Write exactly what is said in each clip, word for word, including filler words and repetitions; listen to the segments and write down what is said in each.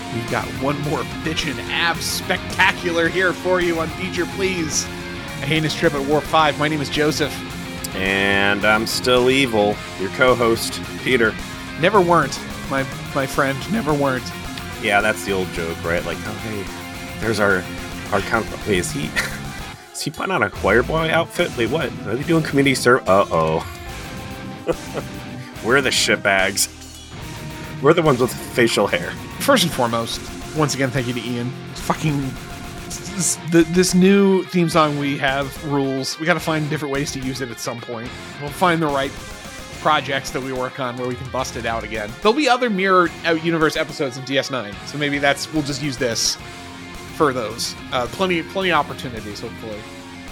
We've got one more bitchin' abs spectacular here for you on Feature Please. A heinous trip at Warp five. My name is Joseph. And I'm still evil, your co-host, Peter. Never weren't, my my friend. Never weren't. Yeah, that's the old joke, right? Like, oh, hey, there's our our count. Wait, is he is he putting on a choir boy outfit? Wait, what? Are they doing community service? Uh-oh. We're the shitbags. We're the ones with facial hair. First and foremost, once again, thank you to Ian. Fucking this, this new theme song we have rules. We got to find different ways to use it at some point. We'll find the right projects that we work on where we can bust it out again. There'll be other Mirror Universe episodes of D S nine, so maybe that's we'll just use this for those. Uh, plenty, plenty of opportunities, hopefully.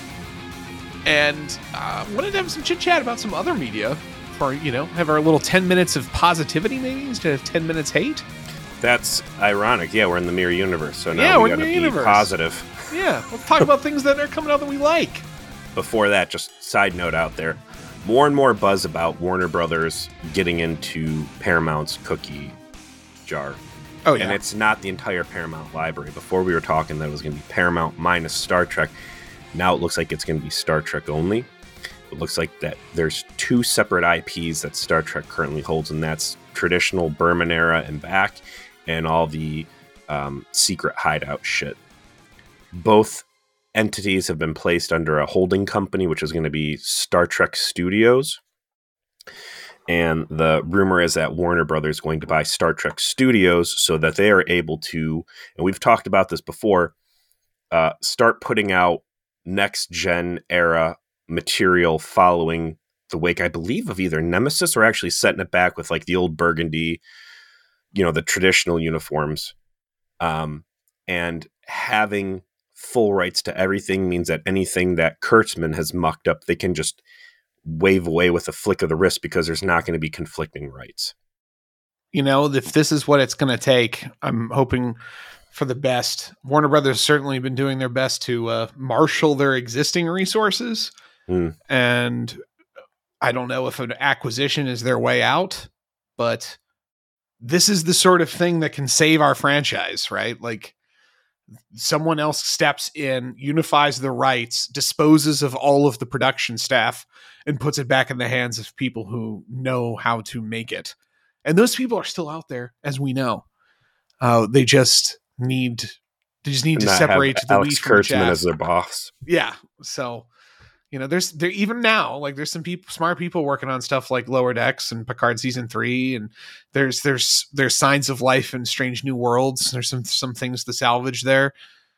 And uh, wanted to have some chit chat about some other media. For, you know, have our little ten minutes of positivity maybe instead of ten minutes hate. That's ironic. Yeah, we're in the Mirror Universe, so now yeah, we we're gotta in the be universe. Positive. Yeah, let's talk about things that are coming out that we like. Before that, just side note out there, more and more buzz about Warner Brothers getting into Paramount's cookie jar. Oh, yeah. And it's not the entire Paramount library. Before we were talking that it was going to be Paramount minus Star Trek. Now it looks like it's going to be Star Trek only. It looks like that there's two separate I Ps that Star Trek currently holds, and that's traditional Berman era and back, and all the um, secret hideout shit. Both entities have been placed under a holding company, which is going to be Star Trek Studios. And the rumor is that Warner Brothers is going to buy Star Trek Studios so that they are able to, and we've talked about this before, uh, start putting out next-gen era material following the wake, I believe, of either Nemesis or actually setting it back with like the old burgundy, you know, the traditional uniforms. Um, and having full rights to everything means that anything that Kurtzman has mucked up, they can just wave away with a flick of the wrist because there's not going to be conflicting rights. You know, if this is what it's going to take, I'm hoping for the best. Warner Brothers has certainly been doing their best to uh, marshal their existing resources. Mm. And I don't know if an acquisition is their way out, but this is the sort of thing that can save our franchise, right? Like someone else steps in, unifies the rights, disposes of all of the production staff, and puts it back in the hands of people who know how to make it. And those people are still out there, as we know. Uh, they just need, they just need and to separate the Alex wheat from the chaff. Kurtzman as their boss. Yeah. So, you know, there's there even now, like there's some people, smart people working on stuff like Lower Decks and Picard season three, and there's there's there's signs of life in Strange New Worlds. There's some some things to salvage there.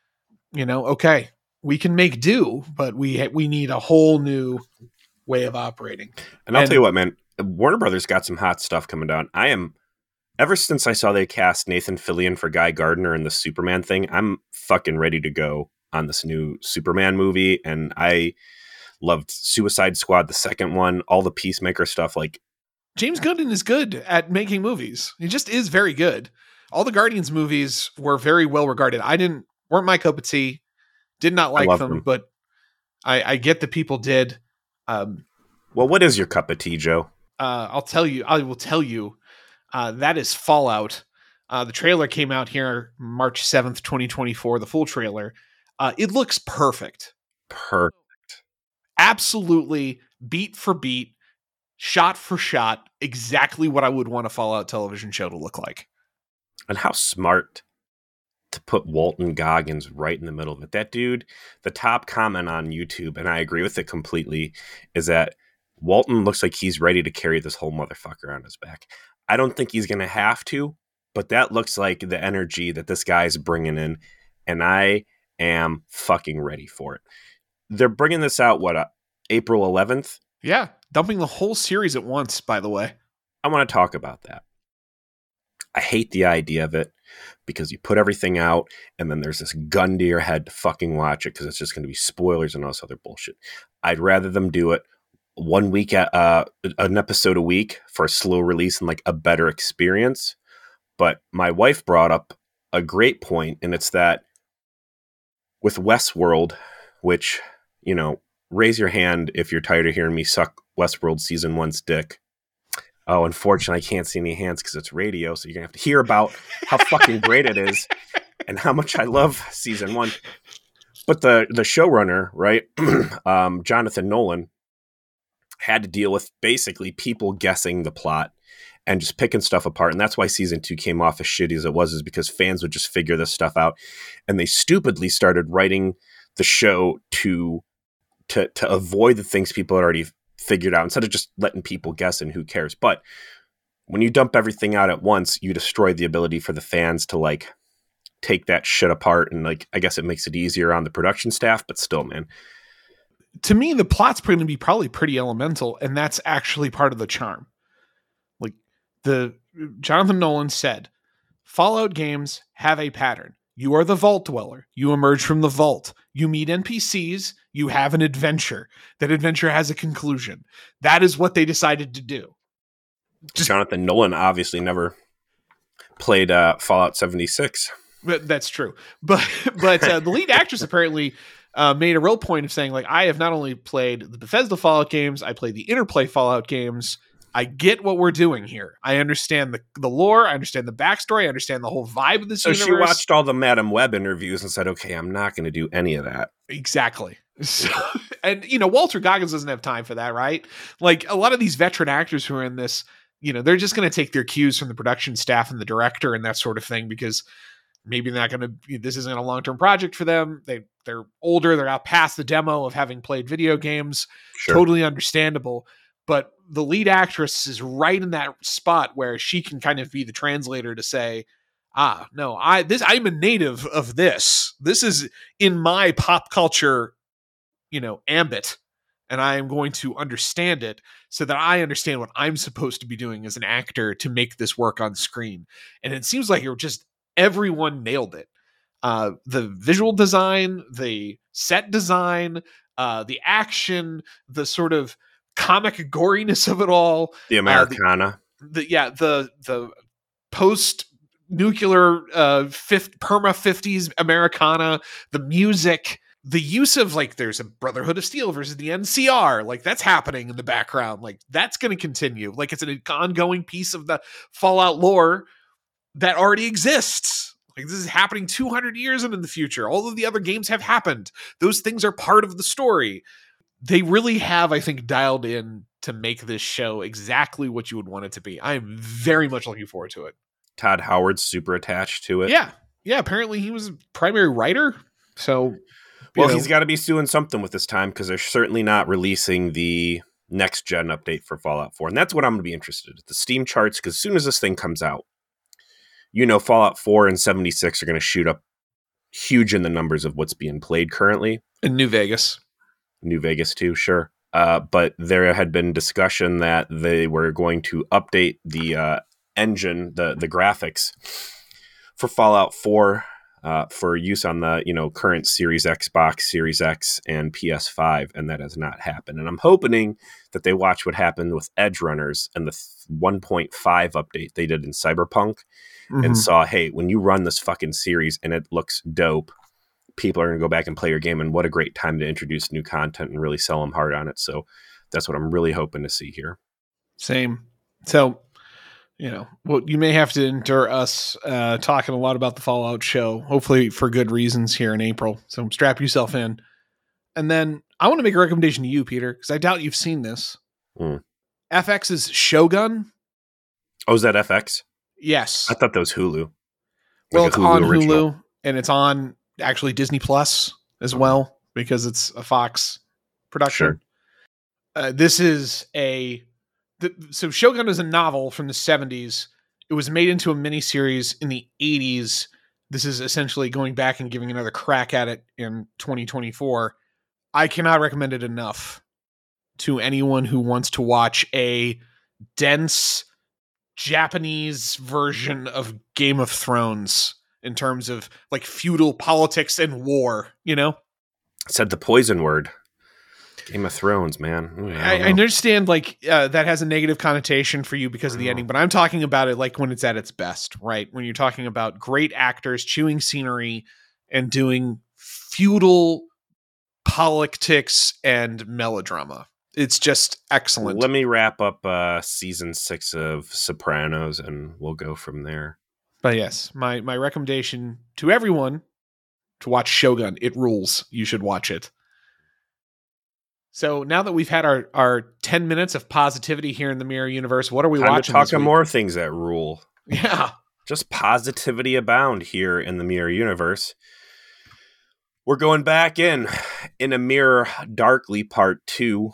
You know, okay, we can make do, but we we need a whole new way of operating. And I'll and, tell you what, man, Warner Brothers got some hot stuff coming down. I am ever since I saw they cast Nathan Fillion for Guy Gardner in the Superman thing, I'm fucking ready to go on this new Superman movie, and I loved Suicide Squad, the second one, all the Peacemaker stuff. Like James Gunn is good at making movies. He just is very good. All the Guardians movies were very well regarded. I didn't weren't my cup of tea. Did not like them, them, but I, I get that people did. Um, well, what is your cup of tea, Joe? Uh, I'll tell you. I will tell you. Uh, that is Fallout. Uh, the trailer came out here March seventh, twenty twenty-four. The full trailer. Uh, it looks perfect. Perfect. Absolutely, beat for beat, shot for shot, exactly what I would want a Fallout television show to look like. And how smart to put Walton Goggins right in the middle of it. That dude, the top comment on YouTube, and I agree with it completely, is that Walton looks like he's ready to carry this whole motherfucker on his back. I don't think he's going to have to, but that looks like the energy that this guy's bringing in, and I am fucking ready for it. They're bringing this out, what, uh, April eleventh? Yeah, dumping the whole series at once, by the way. I want to talk about that. I hate the idea of it because you put everything out and then there's this gun to your head to fucking watch it because it's just going to be spoilers and all this other bullshit. I'd rather them do it one week, at, uh, an episode a week for a slow release and like a better experience. But my wife brought up a great point, and it's that with Westworld, which, you know, raise your hand if you're tired of hearing me suck Westworld season one's dick. Oh, unfortunately, I can't see any hands because it's radio, so you're going to have to hear about how fucking great it is and how much I love season one. But the, the showrunner, right, um, Jonathan Nolan, had to deal with basically people guessing the plot and just picking stuff apart. And that's why season two came off as shitty as it was, is because fans would just figure this stuff out. And they stupidly started writing the show to to to avoid the things people had already figured out, instead of just letting people guess and who cares. But when you dump everything out at once, you destroy the ability for the fans to like take that shit apart. And like, I guess it makes it easier on the production staff, but still, man. To me, the plot's going to be probably pretty elemental, and that's actually part of the charm. Like the Jonathan Nolan said, Fallout games have a pattern. You are the vault dweller. You emerge from the vault. You meet N P Cs. You have an adventure. That adventure has a conclusion. That is what they decided to do. Just, Jonathan Nolan obviously never played uh, Fallout seventy-six. But that's true. But but uh, the lead actress apparently uh, made a real point of saying, like, I have not only played the Bethesda Fallout games, I played the Interplay Fallout games. I get what we're doing here. I understand the, the lore. I understand the backstory. I understand the whole vibe of this so universe. So she watched all the Madam Web interviews and said, okay, I'm not going to do any of that. Exactly. So, and, you know, Walter Goggins doesn't have time for that, right? Like, a lot of these veteran actors who are in this, you know, they're just going to take their cues from the production staff and the director and that sort of thing, because maybe they're not going to, this isn't a long-term project for them. They, they're older. They're out past the demo of having played video games. Sure. Totally understandable. But the lead actress is right in that spot where she can kind of be the translator to say, ah, no, I, this, I'm a native of this. This is in my pop culture, you know, ambit, and I am going to understand it so that I understand what I'm supposed to be doing as an actor to make this work on screen. And it seems like you're just, everyone nailed it. Uh, the visual design, the set design, uh, the action, the sort of comic goriness of it all. The Americana. Uh, the, the, yeah, the the post nuclear uh, fifth perma fifties Americana, the music, the use of like there's a Brotherhood of Steel versus the N C R, like that's happening in the background, like that's going to continue, like it's an ongoing piece of the Fallout lore that already exists. Like this is happening two hundred years into the future. All of the other games have happened. Those things are part of the story. They really have, I think, dialed in to make this show exactly what you would want it to be. I am very much looking forward to it. Todd Howard's super attached to it. Yeah. Yeah. Apparently he was a primary writer. So, well, know. he's got to be doing something with this time, because they're certainly not releasing the next gen update for Fallout four. And that's what I'm going to be interested in. The Steam charts, because as soon as this thing comes out, you know, Fallout four and seventy-six are going to shoot up huge in the numbers of what's being played currently. In New Vegas. New Vegas too, sure. Uh, but there had been discussion that they were going to update the uh, engine, the the graphics for Fallout four uh, for use on the you know current Series Xbox, Series X, and P S five, and that has not happened. And I'm hoping that they watch what happened with Edge Runners and the one point five update they did in Cyberpunk, mm-hmm. and saw, hey, when you run this fucking series and it looks dope, people are going to go back and play your game, and what a great time to introduce new content and really sell them hard on it. So that's what I'm really hoping to see here. Same. So, you know, well, you may have to endure us uh, talking a lot about the Fallout show, hopefully for good reasons here in April. So strap yourself in. And then I want to make a recommendation to you, Peter, because I doubt you've seen this. Mm. F X's Shogun. Oh, is that F X? Yes. I thought that was Hulu. Like well, it's Hulu on original. Hulu, and it's on actually Disney Plus as well, because it's a Fox production. Sure. Uh, this is a the, so Shogun is a novel from the seventies. It was made into a miniseries in the eighties. This is essentially going back and giving another crack at it in twenty twenty-four. I cannot recommend it enough to anyone who wants to watch a dense Japanese version of Game of Thrones in terms of like feudal politics and war, you know? Said the poison word. Game of Thrones, man. Ooh, I, I, I understand like uh, that has a negative connotation for you because of the ending, but I'm talking about it like when it's at its best, right? When you're talking about great actors chewing scenery and doing feudal politics and melodrama. It's just excellent. Let me wrap up uh, season six of Sopranos, and we'll go from there. But yes, my, my recommendation to everyone to watch Shogun. It rules. You should watch it. So now that we've had our, our ten minutes of positivity here in the Mirror Universe, what are we Time watching? To talk this week? more things that rule. Yeah. Just positivity abound here in the Mirror Universe. We're going back in, in a Mirror Darkly Part two.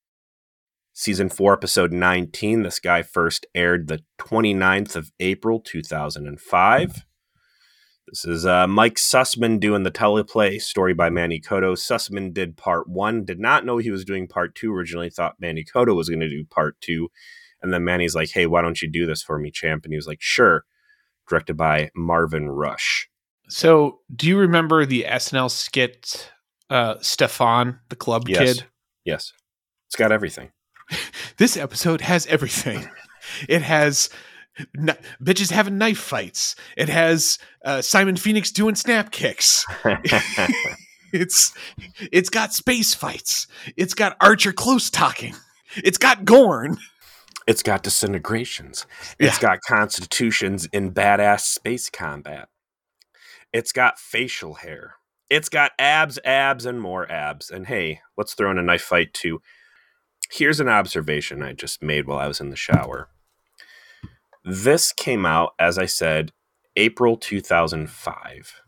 Season four, Episode nineteen. This guy first aired the twenty-ninth of April, two thousand five. This is uh, Mike Sussman doing the teleplay, story by Manny Coto. Sussman did part one, did not know he was doing part two. Originally thought Manny Coto was going to do part two. And then Manny's like, hey, why don't you do this for me, champ? And he was like, sure. Directed by Marvin Rush. So do you remember the S N L skit, uh, Stefan, the club yes. kid? Yes. It's got everything. This episode has everything. It has... N- bitches having knife fights. It has uh, Simon Phoenix doing snap kicks. it's it's got space fights. It's got Archer close talking. It's got Gorn. It's got disintegrations. Yeah. It's got constitutions in badass space combat. It's got facial hair. It's got abs, abs, and more abs. And hey, let's throw in a knife fight too. Here's an observation I just made while I was in the shower. This came out, as I said, April two thousand five.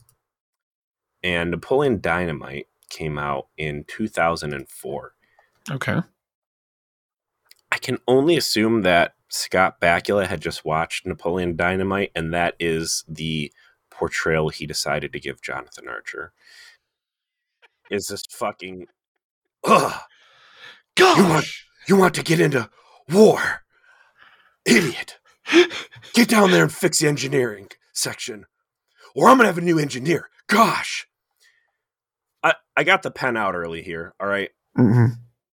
And Napoleon Dynamite came out in two thousand four. Okay. I can only assume that Scott Bakula had just watched Napoleon Dynamite, and that is the portrayal he decided to give Jonathan Archer. Is this fucking... Ugh! Gosh! You want, you want to get into war? Idiot! Get down there and fix the engineering section, or I'm going to have a new engineer. Gosh. I, I got the pen out early here, all right? Mm-hmm.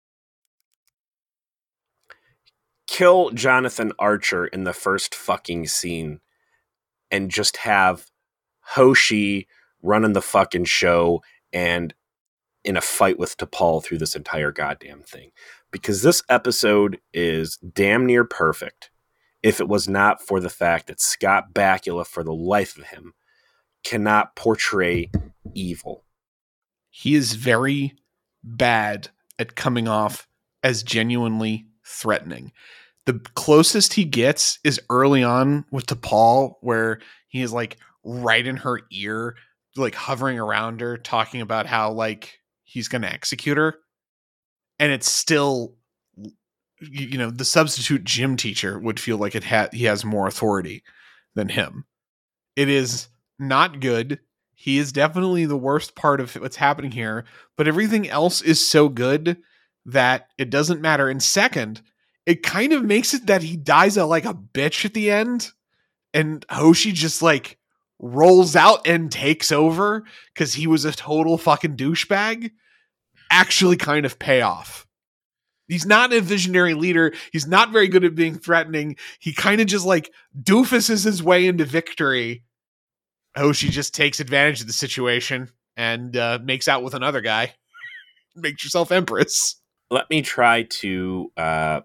Kill Jonathan Archer in the first fucking scene and just have Hoshi running the fucking show and in a fight with T'Pol through this entire goddamn thing. Because this episode is damn near perfect. If it was not for the fact that Scott Bakula, for the life of him, cannot portray evil. He is very bad at coming off as genuinely threatening. The closest he gets is early on with T'Pol, where he is like right in her ear, like hovering around her, talking about how like he's going to execute her. And it's still... you know, the substitute gym teacher would feel like it had he has more authority than him. It is not good. He is definitely the worst part of what's happening here, but everything else is so good that it doesn't matter. And second, it kind of makes it that he dies a, like a bitch at the end, and Hoshi just like rolls out and takes over because he was a total fucking douchebag. Actually kind of pay off. He's not a visionary leader. He's not very good at being threatening. He kind of just like doofuses his way into victory. Hoshi just takes advantage of the situation and uh, makes out with another guy. Makes yourself empress. Let me try to uh,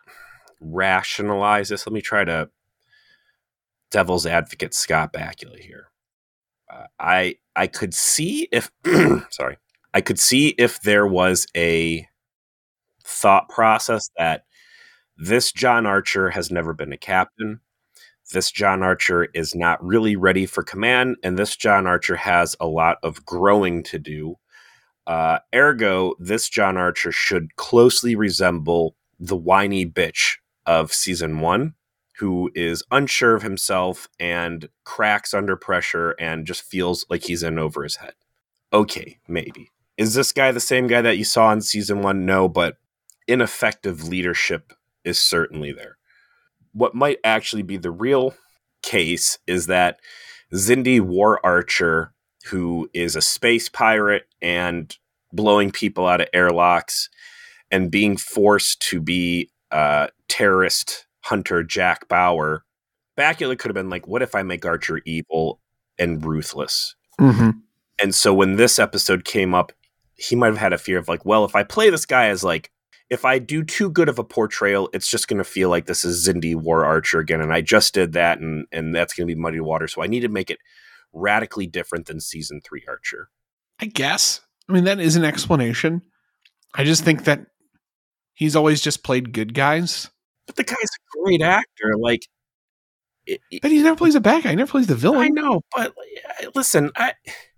rationalize this. Let me try to devil's advocate Scott Bakula here. Uh, I I could see if sorry, I could see if there was a thought process that this John Archer has never been a captain. This John Archer is not really ready for command, and this John Archer has a lot of growing to do. Uh, ergo, this John Archer should closely resemble the whiny bitch of season one, who is unsure of himself and cracks under pressure and just feels like he's in over his head. Okay, maybe. Is this guy the same guy that you saw in season one? No, but ineffective leadership is certainly there. What might actually be the real case is that Xindi War Archer, who is a space pirate and blowing people out of airlocks and being forced to be uh, terrorist hunter Jack Bauer, Bakula could have been like, what if I make Archer evil and ruthless? Mm-hmm. And so when this episode came up, he might have had a fear of like, well, if I play this guy as like if I do too good of a portrayal, it's just going to feel like this is Xindi War Archer again, and I just did that, and and that's going to be muddy water. So I need to make it radically different than season three Archer. I guess. I mean, that is an explanation. I just think that he's always just played good guys. But the guy's a great actor. Like, it, but he never plays a bad guy. He never plays the villain. I know, but listen, I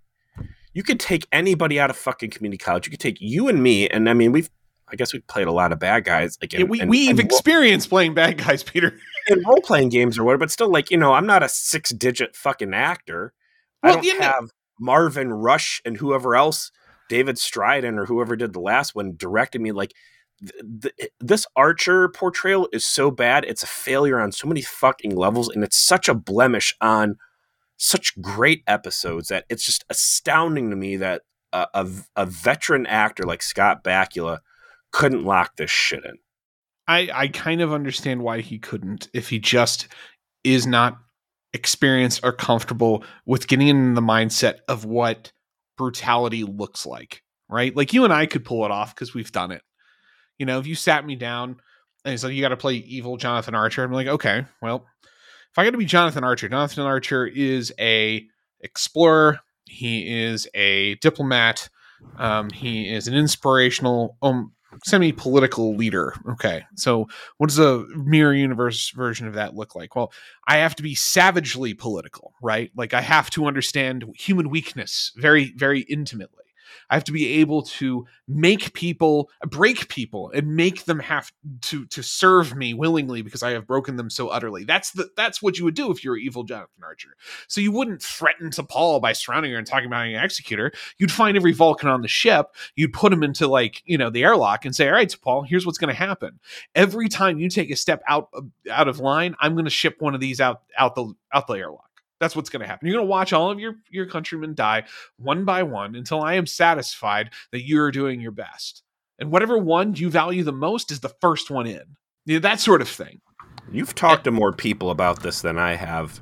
you could take anybody out of fucking community college. You could take you and me, and I mean, we've I guess we've played a lot of bad guys. Like, yeah, we and, we've and experienced role, playing bad guys, Peter, in role playing games or whatever. But still, like, you know, I'm not a six digit fucking actor. Well, I don't you know, have Marvin Rush and whoever else, David Stryden or whoever did the last one, directed me. Like, th- th- this Archer portrayal is so bad. It's a failure on so many fucking levels, and it's such a blemish on such great episodes that it's just astounding to me that a, a, a veteran actor like Scott Bakula couldn't lock this shit in. I, I kind of understand why he couldn't if he just is not experienced or comfortable with getting in the mindset of what brutality looks like, right? Like, you and I could pull it off because we've done it. You know, if you sat me down and said, you got to play evil Jonathan Archer, I'm like, okay, well, if I got to be Jonathan Archer, Jonathan Archer is a explorer. He is a diplomat. Um, he is an inspirational, um, semi-political leader. Okay, so what does a mirror universe version of that look like? Well, I have to be savagely political, right? Like, I have to understand human weakness very, very intimately. I have to be able to make people, break people, and make them have to to serve me willingly because I have broken them so utterly. That's the that's what you would do if you were evil Jonathan Archer. So you wouldn't threaten T'Pol by surrounding her and talking about an executor. You'd find every Vulcan on the ship. You'd put him into, like, you know, the airlock and say, all right, T'Pol, here's what's going to happen. Every time you take a step out of, out of line, I'm going to ship one of these out out the out the airlock. That's what's going to happen. You're going to watch all of your, your countrymen die one by one until I am satisfied that you're doing your best. And whatever one you value the most is the first one in. You know, that sort of thing. You've talked and, to more people about this than I have.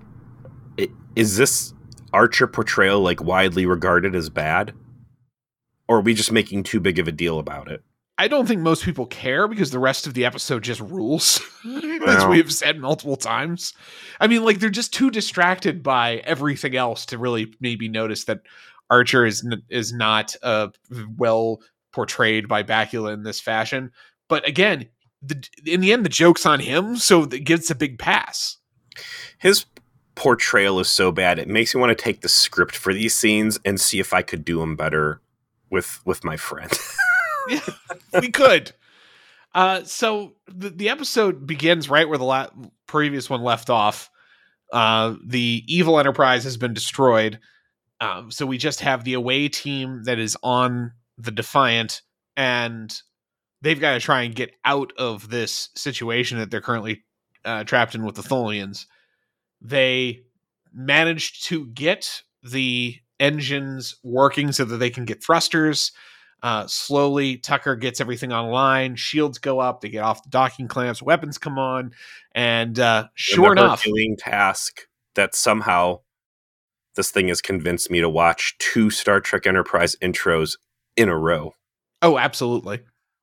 It, is this Archer portrayal, like, widely regarded as bad? Or are we just making too big of a deal about it? I don't think most people care because the rest of the episode just rules, as we've said multiple times. I mean, like, they're just too distracted by everything else to really maybe notice that Archer is n- is not uh, well portrayed by Bakula in this fashion. But again, the, in the end, the joke's on him, so it gets a big pass. His portrayal is so bad, it makes me want to take the script for these scenes and see if I could do them better with with my friend. Yeah, we could. Uh, so the, the episode begins right where the la- previous one left off. Uh, the evil Enterprise has been destroyed. Um, so we just have the away team that is on the Defiant, and they've got to try and get out of this situation that they're currently uh, trapped in with the Tholians. They managed to get the engines working so that they can get thrusters. Uh, slowly, Tucker gets everything online. Shields go up. They get off the docking clamps. Weapons come on, and uh, sure and the enough, Herculean task that somehow this thing has convinced me to watch two Star Trek Enterprise intros in a row. Oh, absolutely!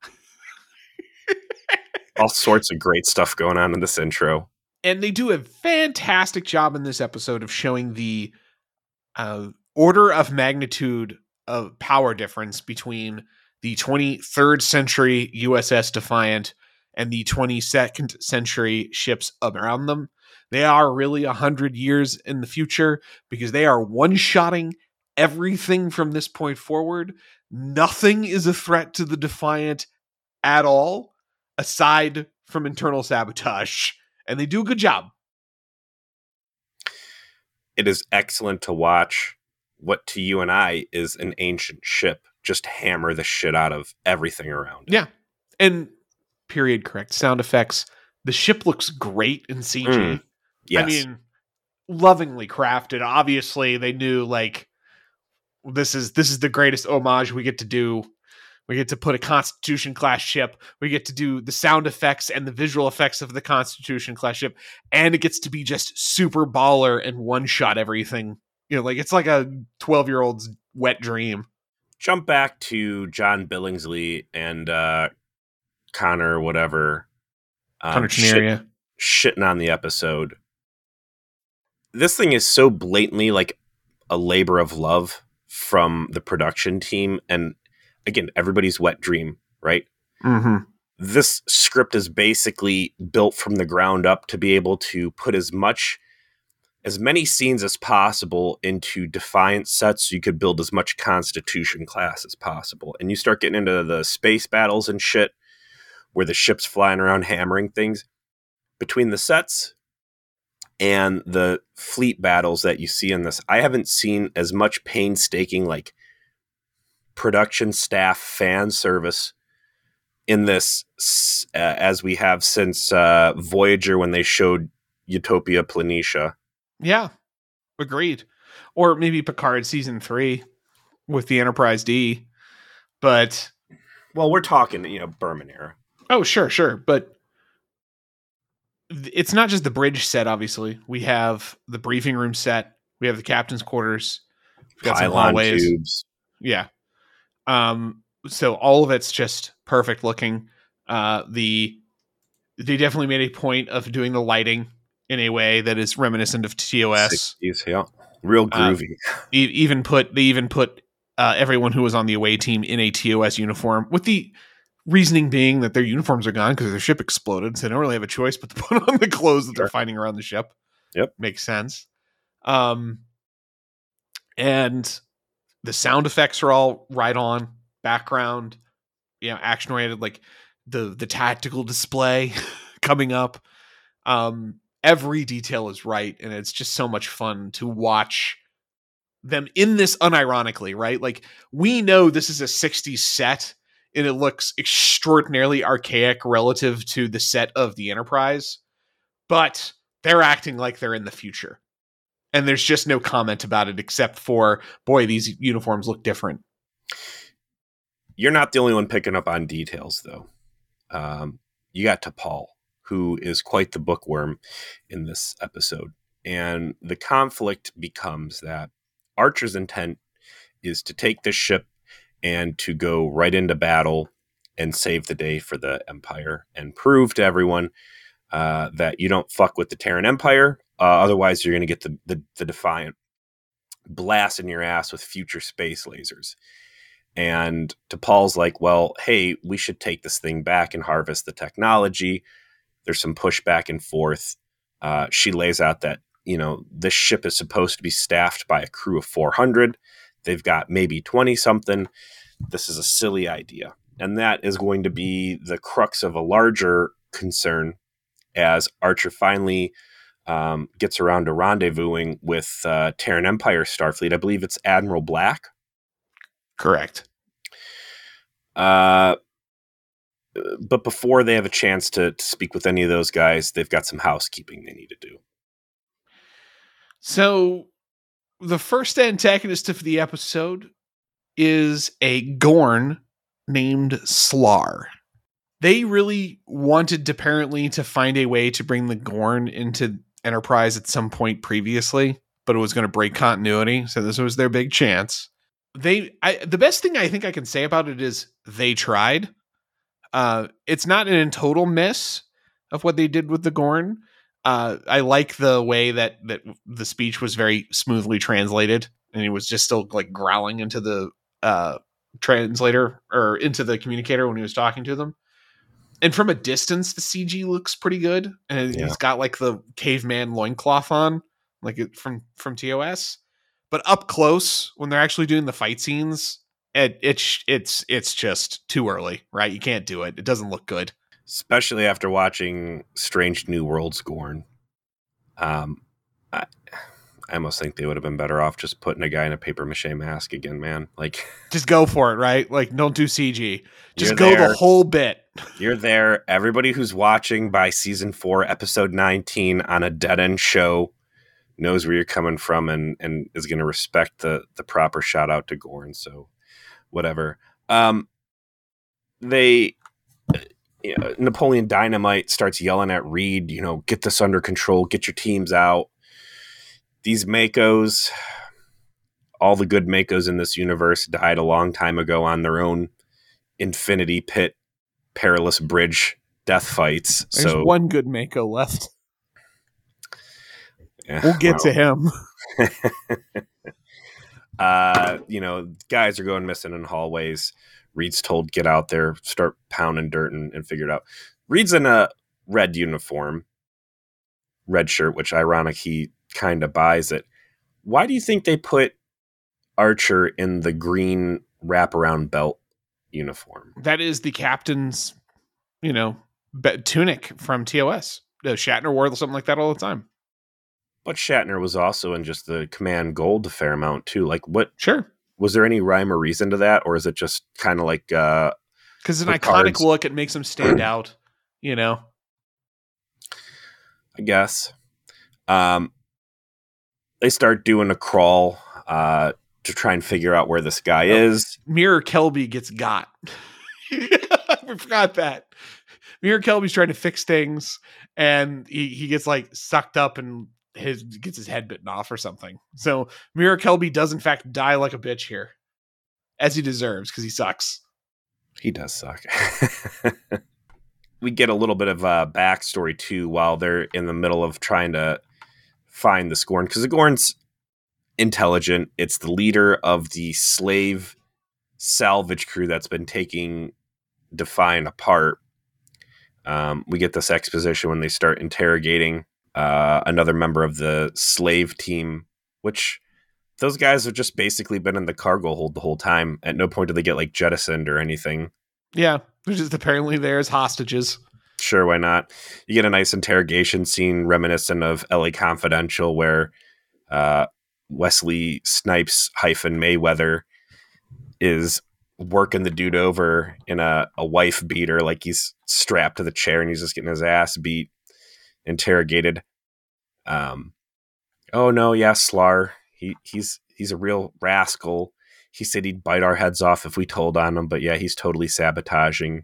All sorts of great stuff going on in this intro, and they do a fantastic job in this episode of showing the uh, order of magnitude of power difference between the twenty-third century U S S Defiant and the twenty-second century ships around them. They are really a hundred years in the future because they are one-shotting everything from this point forward. Nothing is a threat to the Defiant at all, aside from internal sabotage. And they do a good job. It is excellent to watch what to you and I is an ancient ship just hammer the shit out of everything around it. Yeah. And period correct sound effects. The ship looks great in C G. Mm, yes. I mean, lovingly crafted. Obviously, they knew, like, this is this is the greatest homage we get to do. We get to put a Constitution class ship. We get to do the sound effects and the visual effects of the Constitution class ship. And it gets to be just super baller and one shot everything. You know, like, it's like a twelve year old's wet dream. Jump back to John Billingsley and uh, Connor, whatever, um, Connor Chenaria. shit, shitting on the episode. This thing is so blatantly like a labor of love from the production team. And again, everybody's wet dream, right? Mm-hmm. This script is basically built from the ground up to be able to put as much, as many scenes as possible into Defiant sets so you could build as much Constitution class as possible. And you start getting into the space battles and shit where the ship's flying around hammering things. Between the sets and the fleet battles that you see in this, I haven't seen as much painstaking like production staff fan service in this uh, as we have since uh, Voyager when they showed Utopia Planitia. Yeah, agreed. Or maybe Picard season three with the Enterprise D. But well, we're talking, you know, Berman era. Oh, sure, sure, but it's not just the bridge set. Obviously, we have the briefing room set. We have the captain's quarters. We've got some hallways. Tubes. Yeah. Um. So all of it's just perfect looking. Uh. The they definitely made a point of doing the lighting in a way that is reminiscent of T O S. sixties, yeah, real groovy. Uh, e- even put they even put uh, everyone who was on the away team in a T O S uniform, with the reasoning being that their uniforms are gone because their ship exploded, so they don't really have a choice but to put on the clothes that sure. they're finding around the ship. Yep. Makes sense. Um, and the sound effects are all right on. Background, you know, action-oriented, like the, the tactical display coming up. Um, every detail is right, and it's just so much fun to watch them in this unironically, right? Like, we know this is a sixties set, and it looks extraordinarily archaic relative to the set of the Enterprise, but they're acting like they're in the future. And there's just no comment about it except for, boy, these uniforms look different. You're not the only one picking up on details, though. Um, you got T'Pol, who is quite the bookworm in this episode. And the conflict becomes that Archer's intent is to take this ship and to go right into battle and save the day for the Empire and prove to everyone uh, that you don't fuck with the Terran Empire. Uh, otherwise, you're going to get the, the, the Defiant blasting your ass with future space lasers. And T'Pol's like, well, hey, we should take this thing back and harvest the technology. There's some push back and forth. Uh, she lays out that, you know, this ship is supposed to be staffed by a crew of four hundred. They've got maybe twenty something. This is a silly idea. And that is going to be the crux of a larger concern as Archer finally um, gets around to rendezvousing with uh, Terran Empire Starfleet. I believe it's Admiral Black. Correct. Uh, but before they have a chance to, to speak with any of those guys, they've got some housekeeping they need to do. So the first antagonist of the episode is a Gorn named Slar. They really wanted apparently to find a way to bring the Gorn into Enterprise at some point previously, but it was going to break continuity. So this was their big chance. They, I, the best thing I think I can say about it is they tried. Uh, it's not an total miss of what they did with the Gorn. Uh, I like the way that, that the speech was very smoothly translated, and he was just still like growling into the uh, translator or into the communicator when he was talking to them. And from a distance, the C G looks pretty good, and yeah. he's got like the caveman loincloth on, like it from from T O S. But up close, when they're actually doing the fight scenes, it, it's it's it's just too early, right? You can't do it. It doesn't look good. Especially after watching Strange New Worlds Gorn. Um, I, I almost think they would have been better off just putting a guy in a papier-mâché mask again, man. Like, just go for it, right? Like, don't do C G. Just go there. The whole bit. You're there. Everybody who's watching by season four, episode nineteen on a dead-end show knows where you're coming from and, and is going to respect the the proper shout out to Gorn. So whatever. Um, they, you know, Napoleon Dynamite starts yelling at Reed, you know, get this under control, get your teams out. These Makos, all the good Makos in this universe died a long time ago on their own infinity pit perilous bridge death fights. There's so one good Mako left. Yeah, we'll get well. to him. uh, you know, guys are going missing in hallways. Reed's told, get out there, start pounding dirt and, and figure it out. Reed's in a red uniform, red shirt, which ironic, he kind of buys it. Why do you think they put Archer in the green wraparound belt uniform? That is the captain's, you know, be- tunic from T O S. Uh, Shatner wore something like that all the time. But Shatner was also in just the command gold a fair amount too. Like, what? Sure. Was there any rhyme or reason to that, or is it just kind of like? Because uh, an iconic look, it makes him stand out. You know. I guess. Um, they start doing a crawl uh, to try and figure out where this guy oh, is. Mirror Kelby gets got. I forgot that. Mirror Kelby's trying to fix things, and he, he gets like sucked up and his gets his head bitten off or something. So Mirror Kelby does in fact die like a bitch here, as he deserves because he sucks. He does suck. We get a little bit of a backstory too while they're in the middle of trying to find the Scorn, because the Gorn's intelligent. It's the leader of the slave salvage crew that's been taking Defiant apart. Um, we get this exposition when they start interrogating uh, another member of the slave team, which those guys have just basically been in the cargo hold the whole time. At no point do they get like jettisoned or anything. Yeah, they're just apparently there as hostages. Sure, why not? You get a nice interrogation scene reminiscent of L A Confidential, where uh, Wesley Snipes hyphen Mayweather is working the dude over in a, a wife beater, like he's strapped to the chair and he's just getting his ass beat, interrogated. Um, oh no, yeah, Slar, he he's he's a real rascal. He said he'd bite our heads off if we told on him, but yeah, he's totally sabotaging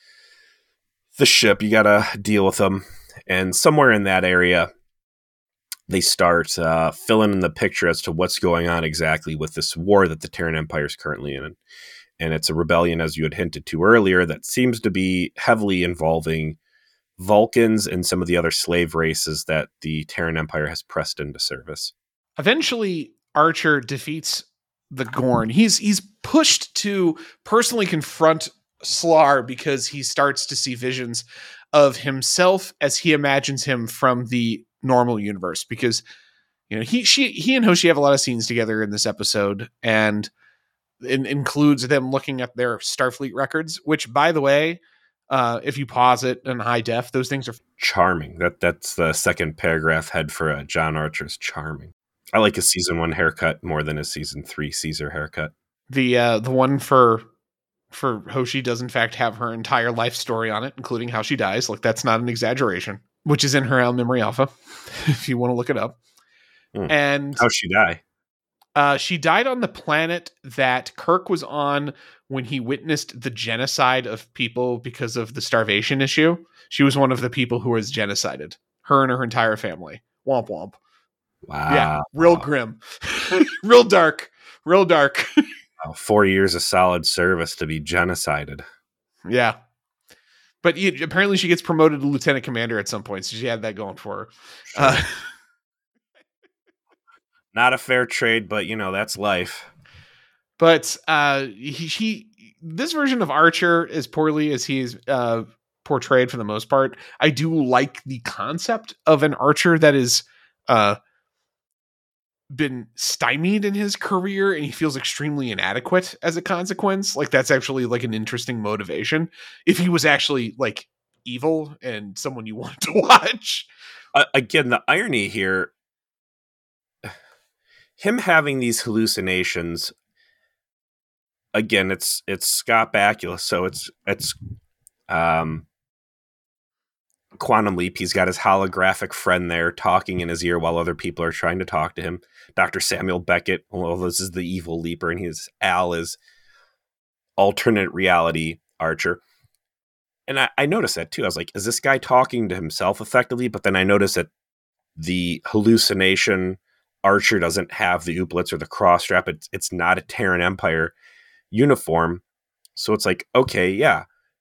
the ship. You gotta deal with him. And somewhere in that area, they start uh, filling in the picture as to what's going on exactly with this war that the Terran Empire is currently in. And it's a rebellion, as you had hinted to earlier, that seems to be heavily involving Vulcans and some of the other slave races that the Terran Empire has pressed into service. Eventually, Archer defeats the Gorn. He's he's pushed to personally confront Slar because he starts to see visions of himself as he imagines him from the normal universe. Because, you know, he she he and Hoshi have a lot of scenes together in this episode, and it includes them looking at their Starfleet records, which, by the way, uh, if you pause it in high def, those things are charming. That that's the second paragraph head for uh, John Archer's charming. I like his season one haircut more than his season three Caesar haircut. The uh, the one for for Hoshi does in fact have her entire life story on it, including how she dies. Like, that's not an exaggeration, which is in her Al Memory Alpha, if you want to look it up. Mm. And how'd she die? Uh, she died on the planet that Kirk was on when he witnessed the genocide of people because of the starvation issue. She was one of the people who was genocided. Her and her entire family. Womp womp. Wow. Yeah, real grim. Real dark. Real dark. Wow, four years of solid service to be genocided. Yeah. But he, apparently she gets promoted to lieutenant commander at some point, so she had that going for her. Sure. Uh, Not a fair trade, but, you know, that's life. But uh, he, he, this version of Archer, as poorly as he's uh, portrayed for the most part, I do like the concept of an Archer that is uh, been stymied in his career, and he feels extremely inadequate as a consequence. Like, that's actually like an interesting motivation. If he was actually like evil and someone you wanted to watch. Uh, again, the irony here, him having these hallucinations, again, it's it's Scott Bakula, so it's it's um, Quantum Leap. He's got his holographic friend there talking in his ear while other people are trying to talk to him. Doctor Samuel Beckett, well, this is the evil Leaper, and his Al is alternate reality Archer. And I, I noticed that too. I was like, is this guy talking to himself effectively? But then I noticed that the hallucination Archer doesn't have the ooplets or the cross strap. It's, it's not a Terran Empire uniform. So it's like, okay, yeah,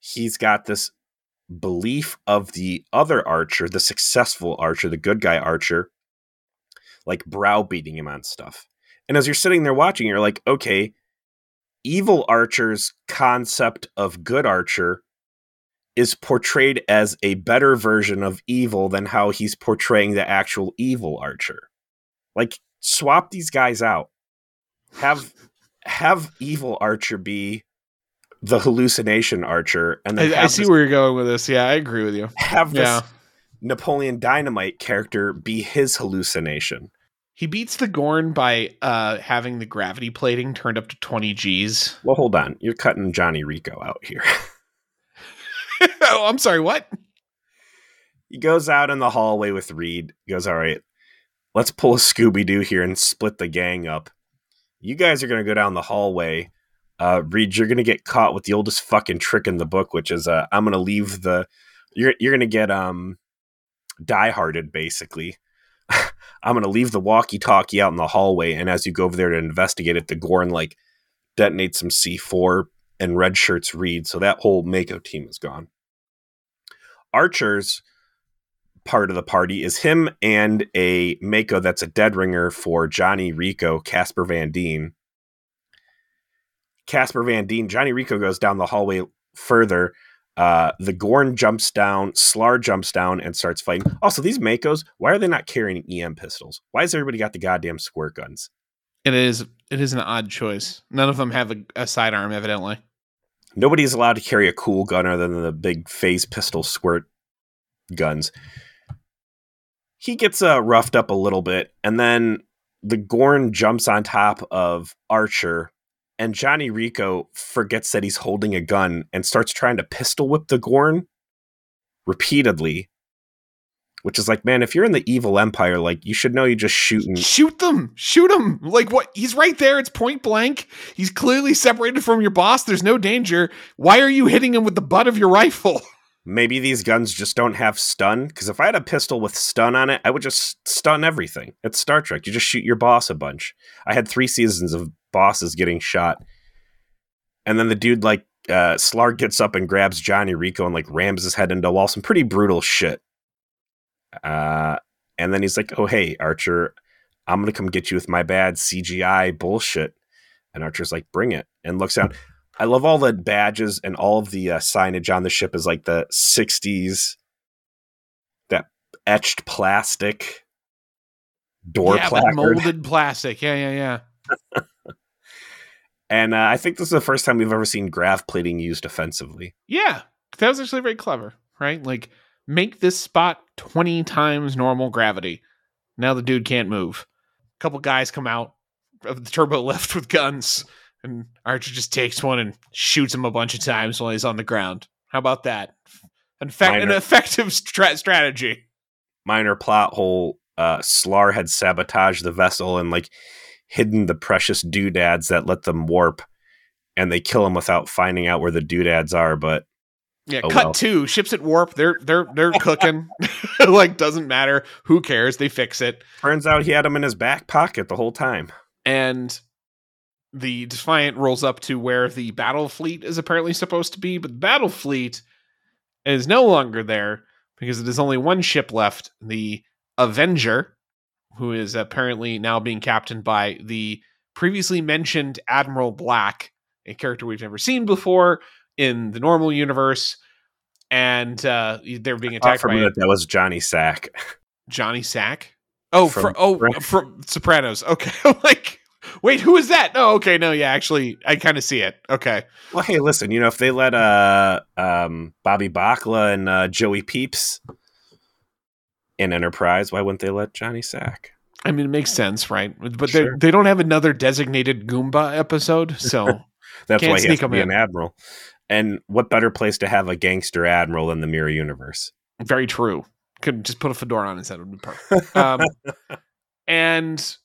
he's got this belief of the other Archer, the successful Archer, the good guy Archer, like browbeating him on stuff. And as you're sitting there watching, you're like, okay, evil Archer's concept of good Archer is portrayed as a better version of evil than how he's portraying the actual evil Archer. Like, swap these guys out. Have have evil Archer be the hallucination Archer, and then I, I see this, where you're going with this. Yeah, I agree with you. Have this yeah. Napoleon Dynamite character be his hallucination. He beats the Gorn by uh, having the gravity plating turned up to twenty G's. Well, hold on. You're cutting Johnny Rico out here. Oh, I'm sorry, what? He goes out in the hallway with Reed. He goes, all right, let's pull a Scooby-Doo here and split the gang up. You guys are going to go down the hallway. Uh, Reed, you're going to get caught with the oldest fucking trick in the book, which is uh, I'm going to leave the... You're, you're going to get um, die-hearted, basically. I'm going to leave the walkie-talkie out in the hallway, and as you go over there to investigate it, the Gorn, like, detonates some C four and red shirts Reed, so that whole Mako team is gone. Archer's part of the party is him and a Mako that's a dead ringer for Johnny Rico, Casper Van Dien. Casper Van Dien, Johnny Rico goes down the hallway further. Uh, the Gorn jumps down, Slar jumps down and starts fighting. Also, these Makos, why are they not carrying E M pistols? Why has everybody got the goddamn squirt guns? It is it is an odd choice. None of them have a, a sidearm, evidently. Nobody's allowed to carry a cool gun other than the big phase pistol squirt guns. He gets uh, roughed up a little bit, and then the Gorn jumps on top of Archer, and Johnny Rico forgets that he's holding a gun and starts trying to pistol whip the Gorn repeatedly, which is like, man, if you're in the evil empire, like, you should know you just shoot and... Shoot them! Shoot him! Like, what? He's right there. It's point blank. He's clearly separated from your boss. There's no danger. Why are you hitting him with the butt of your rifle? Maybe these guns just don't have stun, because if I had a pistol with stun on it, I would just stun everything. It's Star Trek. You just shoot your boss a bunch. I had three seasons of bosses getting shot. And then the dude, like, uh, Slarg gets up and grabs Johnny Rico and, like, rams his head into a wall. Some pretty brutal shit. Uh, and then he's like, oh, hey, Archer, I'm going to come get you with my bad C G I bullshit. And Archer's like, bring it. And looks down. I love all the badges and all of the uh, signage on the ship is like the sixties, that etched plastic door yeah, placard. molded plastic. Yeah, yeah, yeah. And uh, I think this is the first time we've ever seen grav plating used offensively. Yeah, that was actually very clever, right? Like, make this spot twenty times normal gravity. Now the dude can't move. A couple guys come out of the turbo lift with guns, and Archer just takes one and shoots him a bunch of times while he's on the ground. How about that? An, fe- an effective stra- strategy. Minor plot hole. Uh, Slar had sabotaged the vessel and, like, hidden the precious doodads that let them warp, and they kill him without finding out where the doodads are. But yeah, oh cut well. two ships at warp. They're they're they're cooking. Like, doesn't matter. Who cares? They fix it. Turns out he had them in his back pocket the whole time. And the Defiant rolls up to where the battle fleet is apparently supposed to be, but the battle fleet is no longer there because it is only one ship left, the Avenger, who is apparently now being captained by the previously mentioned Admiral Black, a character we've never seen before in the normal universe. And uh, they're being attacked for a by minute, that was Johnny Sack. Johnny Sack? Oh, from, for, oh, from, from Sopranos. Okay. Like, wait, who is that? No, okay, no, yeah, actually, I kind of see it. Okay. Well, hey, listen, you know, if they let uh, um, Bobby Bacala and uh, Joey Peeps in Enterprise, why wouldn't they let Johnny Sack? I mean, it makes sense, right? But Sure. they they don't have another designated Goomba episode, so that's can't why he has to be in. an admiral. And what better place to have a gangster admiral than the Mirror Universe? Very true. Could just put a fedora on his head. It would be perfect. Um, and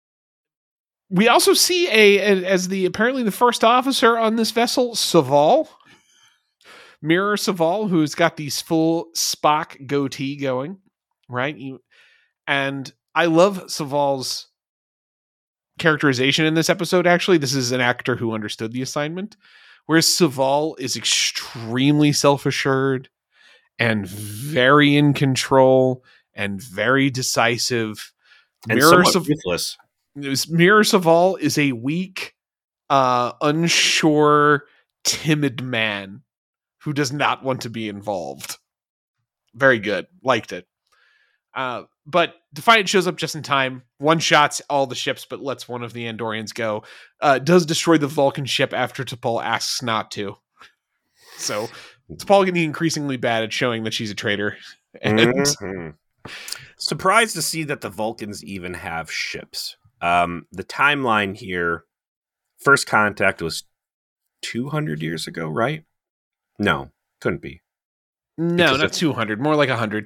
we also see a, a as the apparently the first officer on this vessel, Saval, Mirror Saval, who's got these full Spock goatee going, right? And I love Saval's characterization in this episode. Actually, this is an actor who understood the assignment, Whereas Saval is extremely self-assured and very in control and very decisive. And Mirror somewhat Sav- ruthless. Mirror Saval is a weak, uh, unsure, timid man who does not want to be involved. Very good. Liked it. Uh, but Defiant shows up just in time, one-shots all the ships, but lets one of the Andorians go. Uh, does destroy the Vulcan ship after T'Pol asks not to. So T'Pol getting increasingly bad at showing that she's a traitor. And mm-hmm. Surprised to see that the Vulcans even have ships. Um, the timeline here, first contact was two hundred years ago, right? No, couldn't be. No, Because not two hundred, more like one hundred.